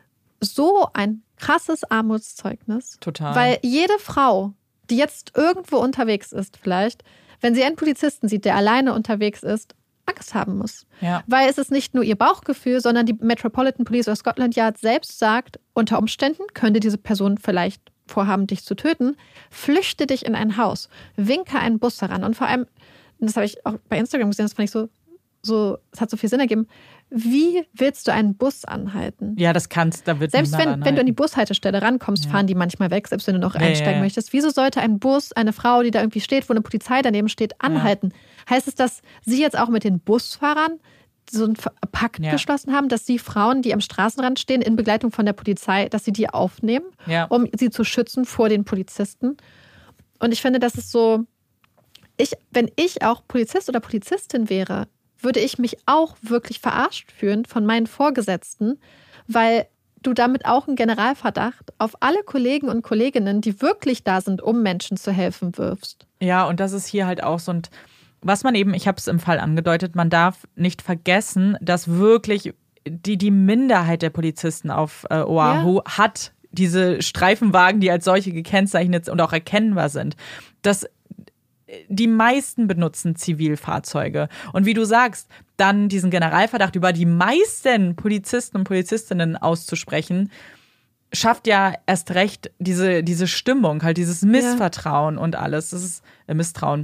so ein krasses Armutszeugnis. Total. Weil jede Frau, die jetzt irgendwo unterwegs ist vielleicht, wenn sie einen Polizisten sieht, der alleine unterwegs ist, Angst haben muss. Ja. Weil es ist nicht nur ihr Bauchgefühl, sondern die Metropolitan Police oder Scotland Yard selbst sagt, unter Umständen könnte diese Person vielleicht vorhaben, dich zu töten. Flüchte dich in ein Haus, winke einen Bus heran. Und vor allem, das habe ich auch bei Instagram gesehen, das fand ich so, so, es hat so viel Sinn ergeben. Wie willst du einen Bus anhalten? Ja, das kannst, da wird Selbst niemand wenn, wenn du an die anhalten. Bushaltestelle rankommst, Ja. fahren die manchmal weg, selbst wenn du noch Ja, einsteigen ja, ja. möchtest. Wieso sollte ein Bus eine Frau, die da irgendwie steht, wo eine Polizei daneben steht, anhalten? Heißt es, dass sie jetzt auch mit den Busfahrern so einen Pakt Ja. geschlossen haben, dass sie Frauen, die am Straßenrand stehen, in Begleitung von der Polizei, dass sie die aufnehmen, Ja. um sie zu schützen vor den Polizisten? Und ich finde, das ist so, ich, wenn ich auch Polizist oder Polizistin wäre, würde ich mich auch wirklich verarscht fühlen von meinen Vorgesetzten, weil du damit auch einen Generalverdacht auf alle Kollegen und Kolleginnen, die wirklich da sind, um Menschen zu helfen, wirfst. Ja, und das ist hier halt auch so. Und was man eben, ich habe es im Fall angedeutet, man darf nicht vergessen, dass wirklich die, die Minderheit der Polizisten auf äh, Oahu Ja. hat diese Streifenwagen, die als solche gekennzeichnet und auch erkennbar sind. Das Die meisten benutzen Zivilfahrzeuge. Und wie du sagst, dann diesen Generalverdacht über die meisten Polizisten und Polizistinnen auszusprechen, schafft ja erst recht diese, diese Stimmung, halt dieses Missvertrauen und alles. Das ist äh, Misstrauen.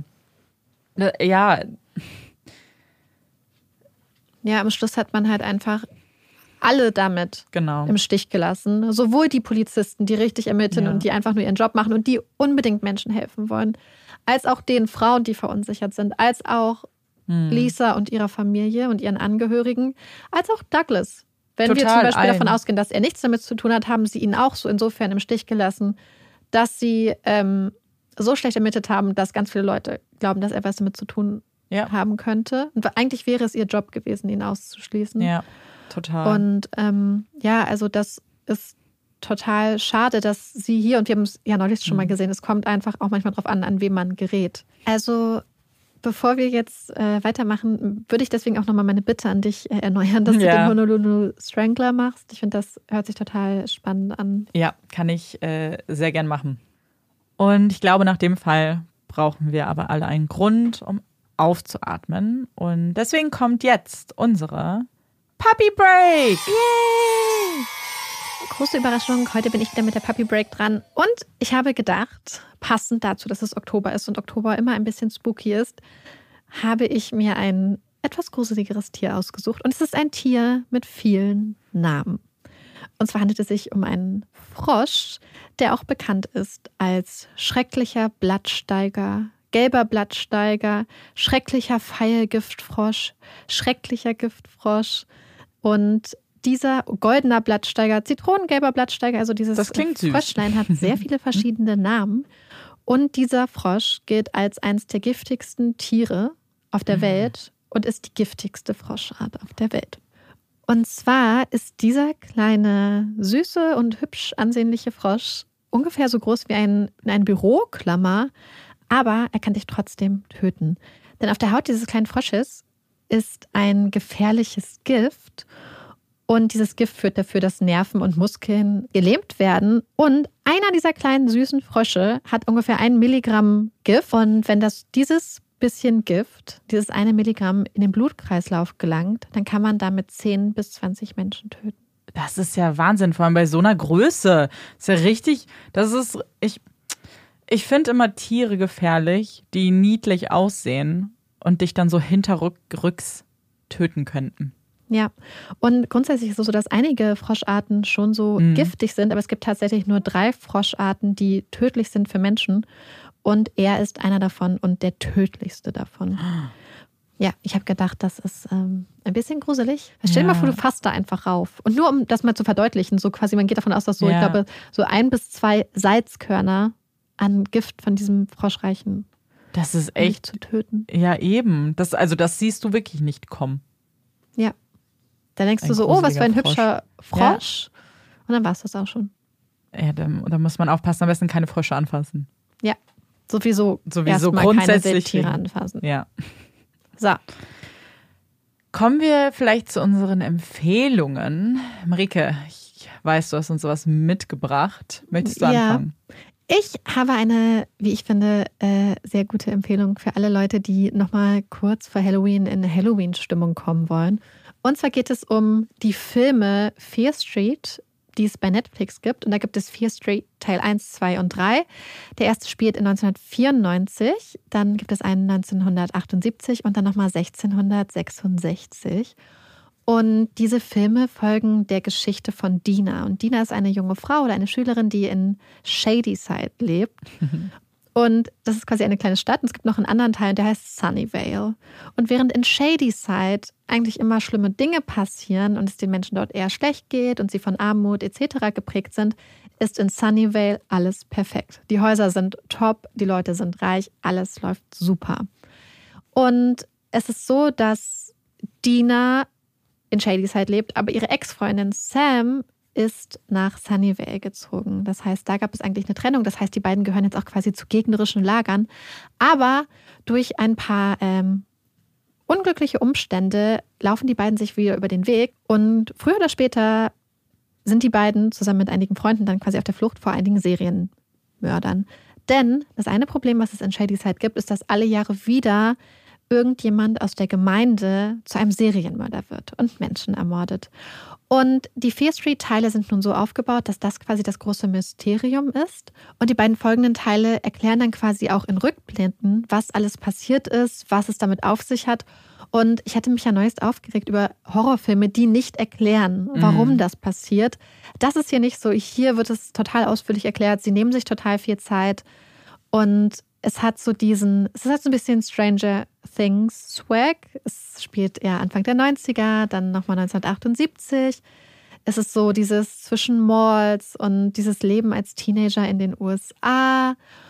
Äh, Ja, Ja, am Schluss hat man halt einfach alle damit genau. im Stich gelassen. Sowohl die Polizisten, die richtig ermitteln Ja. und die einfach nur ihren Job machen und die unbedingt Menschen helfen wollen, als auch den Frauen, die verunsichert sind, als auch Hm. Lisa und ihrer Familie und ihren Angehörigen, als auch Douglas. Wenn wir Total, zum Beispiel allen. davon ausgehen, dass er nichts damit zu tun hat, haben sie ihn auch so insofern im Stich gelassen, dass sie ähm, so schlecht ermittelt haben, dass ganz viele Leute glauben, dass er was damit zu tun Ja. haben könnte. Und eigentlich wäre es ihr Job gewesen, ihn auszuschließen. Ja, total. Und ähm, ja, also das ist total schade, dass sie hier, und wir haben es ja neulich schon mal gesehen, es kommt einfach auch manchmal drauf an, an wen man gerät. Also bevor wir jetzt äh, weitermachen, würde ich deswegen auch nochmal meine Bitte an dich äh, erneuern, dass du Ja. den Honolulu Strangler machst. Ich finde, das hört sich total spannend an. Ja, kann ich äh, sehr gern machen. Und ich glaube, nach dem Fall brauchen wir aber alle einen Grund, um aufzuatmen. Und deswegen kommt jetzt unsere Puppy Break. Große Überraschung, heute bin ich wieder mit der Puppy Break dran. Und ich habe gedacht, passend dazu, dass es Oktober ist und Oktober immer ein bisschen spooky ist, habe ich mir ein etwas gruseligeres Tier ausgesucht. Und es ist ein Tier mit vielen Namen. Und zwar handelt es sich um einen Frosch, der auch bekannt ist als schrecklicher Blattsteiger, gelber Blattsteiger, schrecklicher Pfeilgiftfrosch, schrecklicher Giftfrosch und dieser goldener Blattsteiger, zitronengelber Blattsteiger, also dieses das klingt süß. Fröschlein hat sehr viele verschiedene Namen. Und dieser Frosch gilt als eines der giftigsten Tiere auf der Welt und ist die giftigste Froschart auf der Welt. Und zwar ist dieser kleine, süße und hübsch ansehnliche Frosch ungefähr so groß wie ein, eine Büroklammer, aber er kann dich trotzdem töten. Denn auf der Haut dieses kleinen Frosches ist ein gefährliches Gift. Und dieses Gift führt dafür, dass Nerven und Muskeln gelähmt werden. Und einer dieser kleinen süßen Frösche hat ungefähr ein Milligramm Gift. Und wenn das dieses bisschen Gift, dieses eine Milligramm in den Blutkreislauf gelangt, dann kann man damit zehn bis zwanzig Menschen töten. Das ist ja Wahnsinn, vor allem bei so einer Größe. Das ist ja richtig, das ist, ich, ich finde immer Tiere gefährlich, die niedlich aussehen und dich dann so hinterrücks töten könnten. Ja, und grundsätzlich ist es so, dass einige Froscharten schon so mhm. giftig sind, aber es gibt tatsächlich nur drei Froscharten, die tödlich sind für Menschen. Und er ist einer davon und der tödlichste davon. Ja, ich habe gedacht, das ist ähm, ein bisschen gruselig. Stell dir ja. mal vor, du fasst da einfach rauf. Und nur um das mal zu verdeutlichen, so quasi, man geht davon aus, dass so, ja. ich glaube, so ein bis zwei Salzkörner an Gift von diesem Frosch reichen. Das ist echt. Zu töten. Ja, eben. Das, also, das siehst du wirklich nicht kommen. Ja. Dann denkst ein du so, oh, was für ein Frosch. hübscher Frosch. Ja. Und dann war es das auch schon. Ja, da, da muss man aufpassen, am besten keine Frösche anfassen. Ja, sowieso, sowieso erstmal grundsätzlich keine Wildtiere anfassen. Ja. So. Kommen wir vielleicht zu unseren Empfehlungen. Marike, ich weiß, du hast uns sowas mitgebracht. Möchtest du ja. anfangen? Ich habe eine, wie ich finde, äh, sehr gute Empfehlung für alle Leute, die nochmal kurz vor Halloween in eine Halloween-Stimmung kommen wollen. Und zwar geht es um die Filme Fear Street, die es bei Netflix gibt. Und da gibt es Fear Street Teil eins, zwei und drei. Der erste spielt in neunzehnhundertvierundneunzig, dann gibt es einen neunzehnhundertachtundsiebzig und dann nochmal sechzehnhundertsechsundsechzig. Und diese Filme folgen der Geschichte von Dina. Und Dina ist eine junge Frau oder eine Schülerin, die in Shadyside lebt. Mhm. Und das ist quasi eine kleine Stadt. Und es gibt noch einen anderen Teil, der heißt Sunnyvale. Und während in Shadyside eigentlich immer schlimme Dinge passieren und es den Menschen dort eher schlecht geht und sie von Armut et cetera geprägt sind, ist in Sunnyvale alles perfekt. Die Häuser sind top, die Leute sind reich, alles läuft super. Und es ist so, dass Dina in Shadyside lebt, aber ihre Ex-Freundin Sam ist nach Sunnyvale gezogen. Das heißt, da gab es eigentlich eine Trennung. Das heißt, die beiden gehören jetzt auch quasi zu gegnerischen Lagern. Aber durch ein paar ähm, unglückliche Umstände laufen die beiden sich wieder über den Weg. Und früher oder später sind die beiden zusammen mit einigen Freunden dann quasi auf der Flucht vor einigen Serienmördern. Denn das eine Problem, was es in Shadyside gibt, ist, dass alle Jahre wieder irgendjemand aus der Gemeinde zu einem Serienmörder wird und Menschen ermordet. Und die Fear Street-Teile sind nun so aufgebaut, dass das quasi das große Mysterium ist. Und die beiden folgenden Teile erklären dann quasi auch in Rückblenden, was alles passiert ist, was es damit auf sich hat. Und ich hatte mich ja neuest aufgeregt über Horrorfilme, die nicht erklären, warum mhm. das passiert. Das ist hier nicht so. Hier wird es total ausführlich erklärt. Sie nehmen sich total viel Zeit. Und es hat so diesen, es hat so ein bisschen Stranger Things Swag. Es spielt eher Anfang der neunziger, dann nochmal neunzehnhundertachtundsiebzig. Es ist so dieses zwischen Malls und dieses Leben als Teenager in den U S A.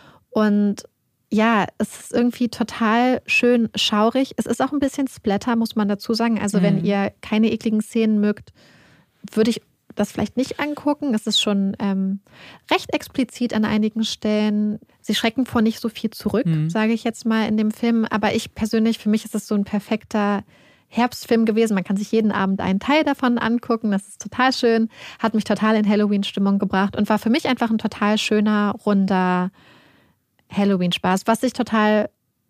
Und ja, es ist irgendwie total schön schaurig. Es ist auch ein bisschen Splatter, muss man dazu sagen. Also mhm. wenn ihr keine ekligen Szenen mögt, würde ich das vielleicht nicht angucken. Es ist schon ähm, recht explizit an einigen Stellen. Sie schrecken vor nicht so viel zurück, mhm. sage ich jetzt mal in dem Film. Aber ich persönlich, für mich ist es so ein perfekter Herbstfilm gewesen. Man kann sich jeden Abend einen Teil davon angucken. Das ist total schön. Hat mich total in Halloween-Stimmung gebracht und war für mich einfach ein total schöner, runder Halloween-Spaß, was sich total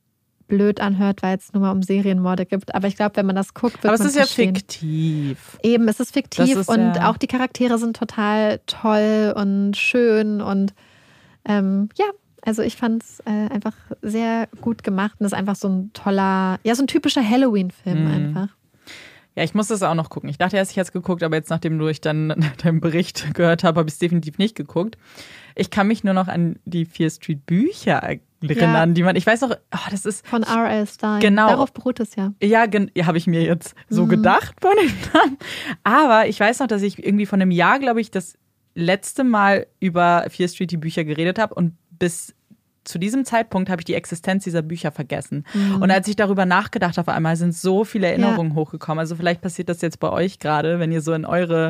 blöd anhört, weil es nur mal um Serienmorde gibt. Aber ich glaube, wenn man das guckt, wird Aber man es ist verstehen. ja fiktiv. Eben, es ist fiktiv ist und ja auch die Charaktere sind total toll und schön und ähm, ja, also ich fand es äh, einfach sehr gut gemacht und es ist einfach so ein toller, ja, so ein typischer Halloween-Film mhm. einfach. Ja, ich muss das auch noch gucken. Ich dachte erst, ich hätte es geguckt, aber jetzt, nachdem ich dann deinen Bericht gehört habe, habe ich es definitiv nicht geguckt. Ich kann mich nur noch an die Fear Street Bücher erinnern, ja. die man, ich weiß noch, oh, das ist... Von R L. Stine. Genau. Darauf beruht es ja. Ja, gen- ja habe ich mir jetzt so mhm. gedacht von dem Namen. Aber ich weiß noch, dass ich irgendwie von einem Jahr, glaube ich, das letzte Mal über Fear Street die Bücher geredet habe und bis zu diesem Zeitpunkt habe ich die Existenz dieser Bücher vergessen. Mhm. Und als ich darüber nachgedacht habe, auf einmal sind so viele Erinnerungen ja. hochgekommen. Also vielleicht passiert das jetzt bei euch gerade, wenn ihr so in eure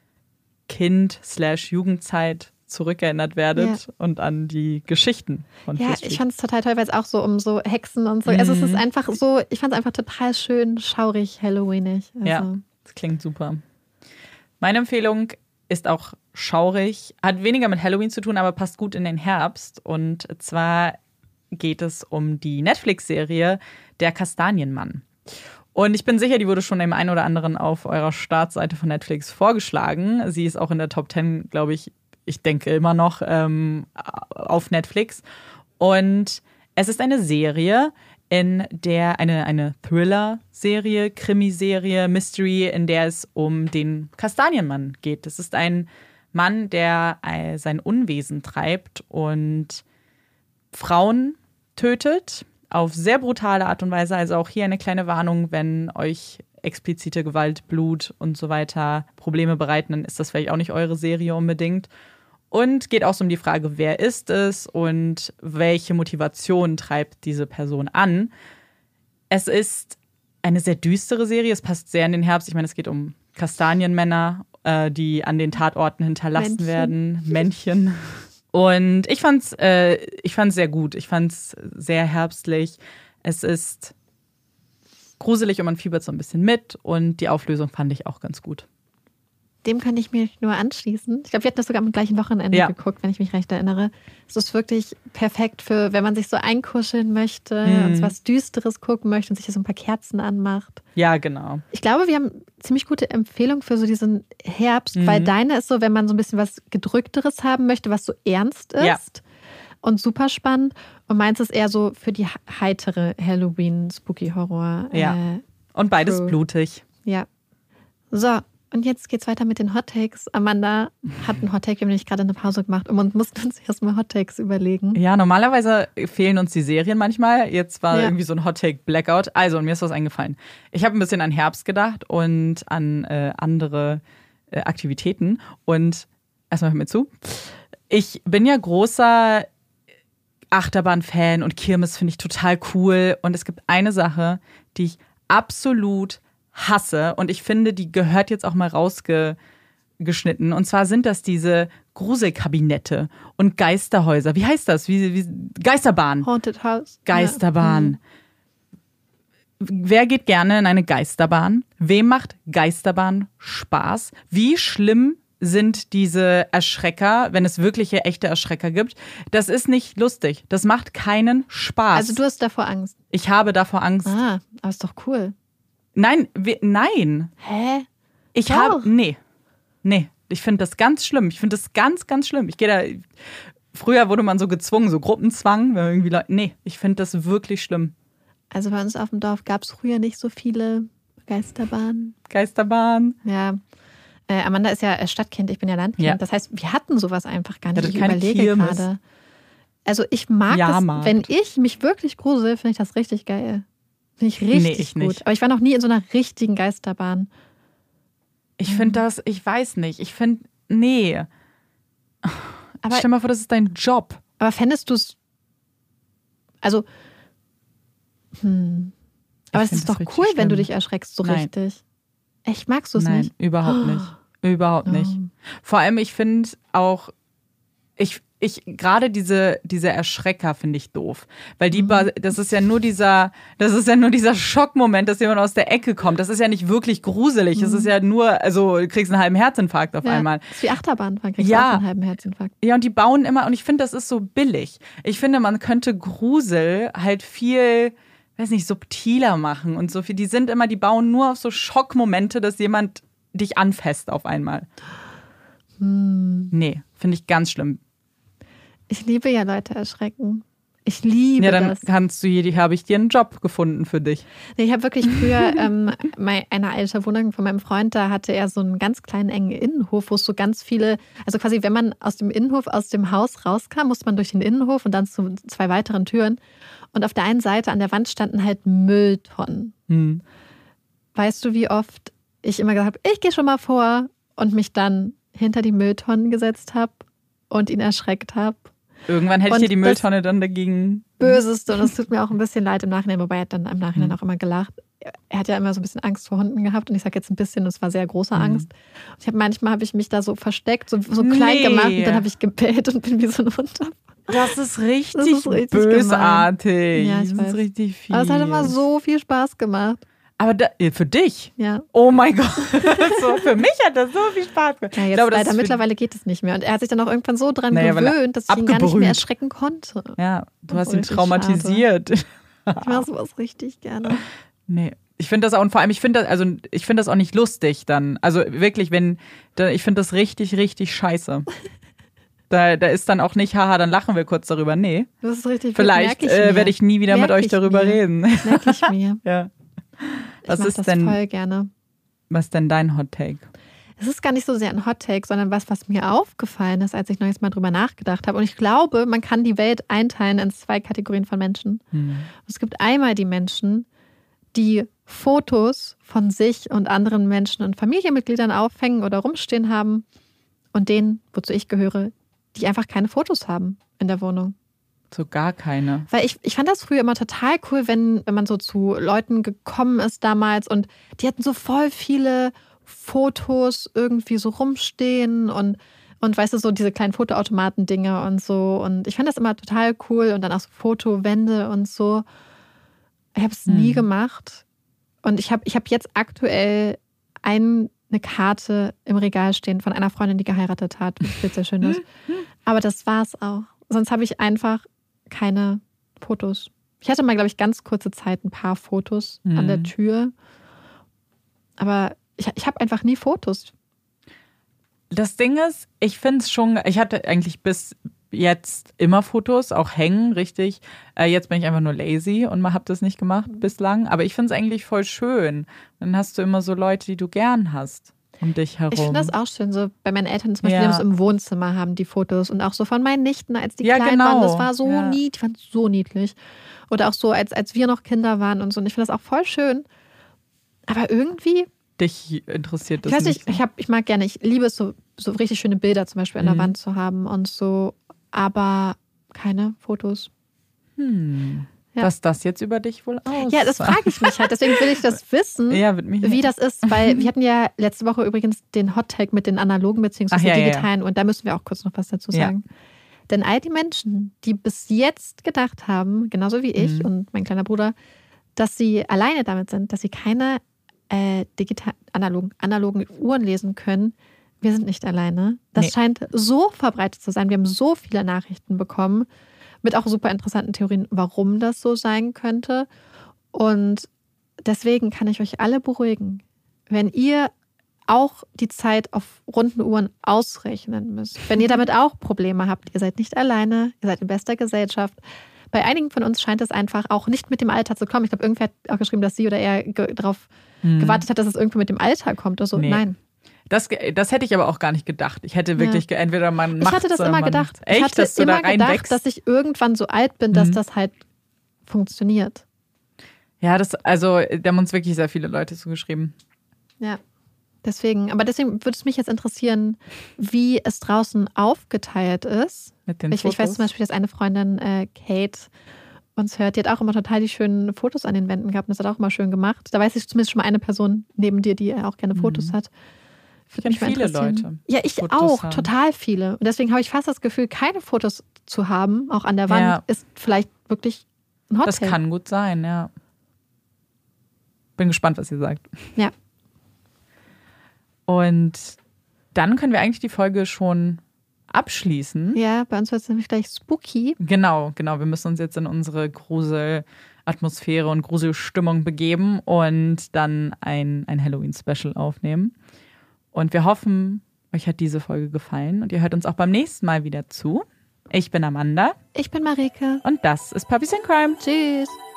Kind-slash-Jugendzeit zurückerinnert werdet ja. und an die Geschichten von Ja, Fear Street. Ich fand es total toll, weil es auch so um so Hexen und so. Mhm. Also es ist einfach so, ich fand es einfach total schön, schaurig, Halloweenig. Also. Ja, das klingt super. Meine Empfehlung ist auch schaurig, hat weniger mit Halloween zu tun, aber passt gut in den Herbst. Und zwar geht es um die Netflix-Serie Der Kastanienmann. Und ich bin sicher, die wurde schon dem einen oder anderen auf eurer Startseite von Netflix vorgeschlagen. Sie ist auch in der Top zehn, glaube ich, ich denke immer noch, ähm, auf Netflix. Und es ist eine Serie, in der eine, eine Thriller-Serie, Krimiserie, Mystery, in der es um den Kastanienmann geht. Das ist ein Mann, der äh, sein Unwesen treibt und Frauen tötet auf sehr brutale Art und Weise. Also auch hier eine kleine Warnung, wenn euch explizite Gewalt, Blut und so weiter Probleme bereiten, dann ist das vielleicht auch nicht eure Serie unbedingt. Und geht auch so um die Frage, wer ist es und welche Motivation treibt diese Person an. Es ist eine sehr düstere Serie, es passt sehr in den Herbst. Ich meine, es geht um Kastanienmänner, äh, die an den Tatorten hinterlassen Männchen. werden. Männchen. Und ich fand's, äh, ich fand's sehr gut. Ich fand's sehr herbstlich. Es ist gruselig und man fiebert so ein bisschen mit. Und die Auflösung fand ich auch ganz gut. Dem kann ich mich nur anschließen. Ich glaube, wir hatten das sogar am gleichen Wochenende ja. geguckt, wenn ich mich recht erinnere. Es ist wirklich perfekt für, wenn man sich so einkuscheln möchte hm. und so was Düsteres gucken möchte und sich so ein paar Kerzen anmacht. Ja, genau. Ich glaube, wir haben ziemlich gute Empfehlung für so diesen Herbst, mhm. weil deine ist so, wenn man so ein bisschen was Gedrückteres haben möchte, was so ernst ist ja. und super spannend. Und meins ist eher so für die heitere Halloween-Spooky-Horror. Ja. Äh, und beides Crew. blutig. Ja. So. Und jetzt geht's weiter mit den Hot Takes. Amanda hat einen Hot Take, wir haben nämlich gerade eine Pause gemacht und mussten uns erstmal Hot Takes überlegen. Ja, normalerweise fehlen uns die Serien manchmal. Jetzt war ja. irgendwie so ein Hot Take Blackout. Also, und mir ist was eingefallen. Ich habe ein bisschen an Herbst gedacht und an äh, andere äh, Aktivitäten. Und erstmal hör mir zu. Ich bin ja großer Achterbahn-Fan und Kirmes finde ich total cool. Und es gibt eine Sache, die ich absolut hasse und ich finde, die gehört jetzt auch mal rausgeschnitten. Und zwar sind das diese Gruselkabinette und Geisterhäuser. Wie heißt das? Wie, wie, Geisterbahn. Haunted House. Geisterbahn. Ja. Mhm. Wer geht gerne in eine Geisterbahn? Wem macht Geisterbahn Spaß? Wie schlimm sind diese Erschrecker, wenn es wirkliche, echte Erschrecker gibt? Das ist nicht lustig. Das macht keinen Spaß. Also du hast davor Angst? Ich habe davor Angst. Ah, aber ist doch cool. Nein, we, nein. Hä? Ich habe, nee, nee, ich finde das ganz schlimm. Ich finde das ganz, ganz schlimm. Ich gehe da, früher wurde man so gezwungen, so Gruppenzwang, wenn irgendwie Leute, nee, ich finde das wirklich schlimm. Also bei uns auf dem Dorf gab es früher nicht so viele Geisterbahnen. Geisterbahnen. Ja. Äh, Amanda ist ja Stadtkind, ich bin ja Landkind. Ja. Das heißt, wir hatten sowas einfach gar nicht. Ja, ich überlege Kirmes. gerade. Also ich mag Jahrmarkt. das, wenn ich mich wirklich grusel, finde ich das richtig geil. Finde ich richtig nee, ich gut. Nicht. Aber ich war noch nie in so einer richtigen Geisterbahn. Ich finde das, ich weiß nicht. Ich finde, nee. Aber stell mal vor, das ist dein Job. Aber fändest du es, also, hm. Aber es ist doch cool, schlimm. Wenn du dich erschreckst, so Nein. richtig. Echt, magst du es Nein, nicht? Nein, überhaupt nicht. Überhaupt oh. nicht. Vor allem, ich finde auch, ich Ich, gerade diese, diese Erschrecker finde ich doof. Weil die, das ist ja nur dieser, das ist ja nur dieser Schockmoment, dass jemand aus der Ecke kommt. Das ist ja nicht wirklich gruselig. Das mhm. ist ja nur, also du kriegst einen halben Herzinfarkt auf ja, einmal. Das ist wie Achterbahnfahren, kriegst ja. du auch einen halben Herzinfarkt. Ja, und die bauen immer, und ich finde, das ist so billig. Ich finde, man könnte Grusel halt viel, weiß nicht, subtiler machen und so viel. Die sind immer, die bauen nur auf so Schockmomente, dass jemand dich anfasst auf einmal. Hm. Nee, finde ich ganz schlimm. Ich liebe ja Leute erschrecken. Ich liebe Ja, dann das. kannst du hier, habe ich dir einen Job gefunden für dich. Nee, ich habe wirklich früher ähm, mein, eine alte Wohnung von meinem Freund, da hatte er so einen ganz kleinen engen Innenhof, wo es so ganz viele, also quasi wenn man aus dem Innenhof, aus dem Haus rauskam, musste man durch den Innenhof und dann zu zwei weiteren Türen. Und auf der einen Seite an der Wand standen halt Mülltonnen. Hm. Weißt du, wie oft ich immer gesagt habe, ich gehe schon mal vor und mich dann hinter die Mülltonnen gesetzt habe und ihn erschreckt habe? Irgendwann hätte ich dir die Mülltonne dann dagegen. Böseste, und es tut mir auch ein bisschen leid im Nachhinein, wobei er hat dann im Nachhinein Mhm. auch immer gelacht. Er hat ja immer so ein bisschen Angst vor Hunden gehabt und ich sage jetzt ein bisschen, es war sehr große Mhm. Angst. Und ich habe manchmal habe ich mich da so versteckt, so, so klein Nee. gemacht und dann habe ich gebellt und bin wie so ein Hund. Das ist richtig, Das ist richtig bösartig. Ja, ich das weiß. ist richtig viel. Aber es hat immer so viel Spaß gemacht. Aber da, für dich? Ja. Oh mein Gott. so, für mich hat das so viel Spaß gemacht. Ja, jetzt ich glaube, das leider ist für- mittlerweile geht es nicht mehr. Und er hat sich dann auch irgendwann so dran Naja, weil er gewöhnt, dass ich ihn gar nicht abgebrüht. mehr erschrecken konnte. Ja, du hast ihn Richtig traumatisiert. Ich mache sowas richtig gerne. Nee. Ich finde das auch, und vor allem, ich finde das, also ich finde das auch nicht lustig dann. Also wirklich, wenn, da, ich finde das richtig, richtig scheiße. Da, da ist dann auch nicht, haha, dann lachen wir kurz darüber. Nee. Das ist richtig. Vielleicht merk ich äh, mir. werde ich nie wieder Merk mit euch ich darüber mir. reden. Merke ich mir. ja. Was ich mache ist das denn, voll gerne. was ist denn dein Hot Take? Es ist gar nicht so sehr ein Hot Take, sondern was, was mir aufgefallen ist, als ich neues Mal drüber nachgedacht habe. Und ich glaube, man kann die Welt einteilen in zwei Kategorien von Menschen. Hm. Es gibt einmal die Menschen, die Fotos von sich und anderen Menschen und Familienmitgliedern aufhängen oder rumstehen haben und denen, wozu ich gehöre, die einfach keine Fotos haben in der Wohnung. So gar keine. Weil ich, ich fand das früher immer total cool, wenn, wenn man so zu Leuten gekommen ist damals und die hatten so voll viele Fotos irgendwie so rumstehen und, und weißt du, so diese kleinen Fotoautomaten-Dinge und so. Und ich fand das immer total cool und dann auch so Fotowände und so. Ich habe es Hm. nie gemacht. Und ich habe ich hab jetzt aktuell ein, eine Karte im Regal stehen von einer Freundin, die geheiratet hat, was sehr schön ist. Aber das war's auch. Sonst habe ich einfach keine Fotos. Ich hatte mal, glaube ich, ganz kurze Zeit ein paar Fotos Mhm. an der Tür. Aber ich, ich habe einfach nie Fotos. Das Ding ist, ich finde es schon, ich hatte eigentlich bis jetzt immer Fotos, auch hängen, richtig. Äh, jetzt bin ich einfach nur lazy und habe das nicht gemacht bislang. Aber ich finde es eigentlich voll schön. Dann hast du immer so Leute, die du gern hast um dich herum. Ich finde das auch schön. So bei meinen Eltern zum Beispiel, Ja. die haben es im Wohnzimmer, haben die Fotos. Und auch so von meinen Nichten, als die Ja, klein genau. waren. Das war so Ja. niedlich. Ich fand es so niedlich. Oder auch so, als, als wir noch Kinder waren und so. Und ich finde das auch voll schön. Aber irgendwie, Dich interessiert das ich weiß nicht. nicht, ich, hab, ich mag gerne, ich liebe es, so, so richtig schöne Bilder zum Beispiel an der Mhm. Wand zu haben und so. Aber keine Fotos. Hm. Ja. Was das jetzt über dich wohl aus? Ja, das frage ich mich halt. Deswegen will ich das wissen. Ja, wird mich Wie das ist, weil wir hatten ja letzte Woche übrigens den Hot-Tag mit den analogen bzw. Ach, ja, ja, ja. digitalen und da müssen wir auch kurz noch was dazu Ja. sagen. Denn all die Menschen, die bis jetzt gedacht haben, genauso wie ich Mhm. und mein kleiner Bruder, dass sie alleine damit sind, dass sie keine äh, digital analogen, analogen Uhren lesen können, wir sind nicht alleine. Das Nee. scheint so verbreitet zu sein. Wir haben so viele Nachrichten bekommen mit auch super interessanten Theorien, warum das so sein könnte. Und deswegen kann ich euch alle beruhigen, wenn ihr auch die Zeit auf runden Uhren ausrechnen müsst, wenn ihr damit auch Probleme habt, ihr seid nicht alleine, ihr seid in bester Gesellschaft. Bei einigen von uns scheint es einfach auch nicht mit dem Alter zu kommen. Ich glaube, irgendwer hat auch geschrieben, dass sie oder er ge- darauf Hm. gewartet hat, dass es irgendwie mit dem Alter kommt. Also Nee. nein. Das, das hätte ich aber auch gar nicht gedacht. Ich hätte wirklich, ge- entweder man macht Ich hatte das oder immer man gedacht. Echt, ich hatte dass du immer da gedacht, reinwächst? dass ich irgendwann so alt bin, dass Mhm. das halt funktioniert. Ja, das, also da haben uns wirklich sehr viele Leute zugeschrieben. Ja. Deswegen, aber deswegen würde es mich jetzt interessieren, wie es draußen aufgeteilt ist. Mit den Ich, ich weiß Fotos. zum Beispiel, dass eine Freundin, äh, Kate, uns hört, die hat auch immer total die schönen Fotos an den Wänden gehabt. Und das hat auch immer schön gemacht. Da weiß ich zumindest schon mal eine Person neben dir, die auch gerne Fotos Mhm. hat. Ich Würde kenn mich mal viele interessieren. Leute, Ja, ich Fotos auch. haben. Total viele. Und deswegen habe ich fast das Gefühl, keine Fotos zu haben, auch an der Wand, Ja. ist vielleicht wirklich ein Hot Das Take. kann gut sein, ja. Bin gespannt, was ihr sagt. Ja. Und dann können wir eigentlich die Folge schon abschließen. Ja, bei uns wird es nämlich gleich spooky. Genau, genau. Wir müssen uns jetzt in unsere Gruselatmosphäre und Gruselstimmung begeben und dann ein, ein Halloween-Special aufnehmen. Und wir hoffen, euch hat diese Folge gefallen und ihr hört uns auch beim nächsten Mal wieder zu. Ich bin Amanda. Ich bin Marike. Und das ist Puppies in Crime. Tschüss.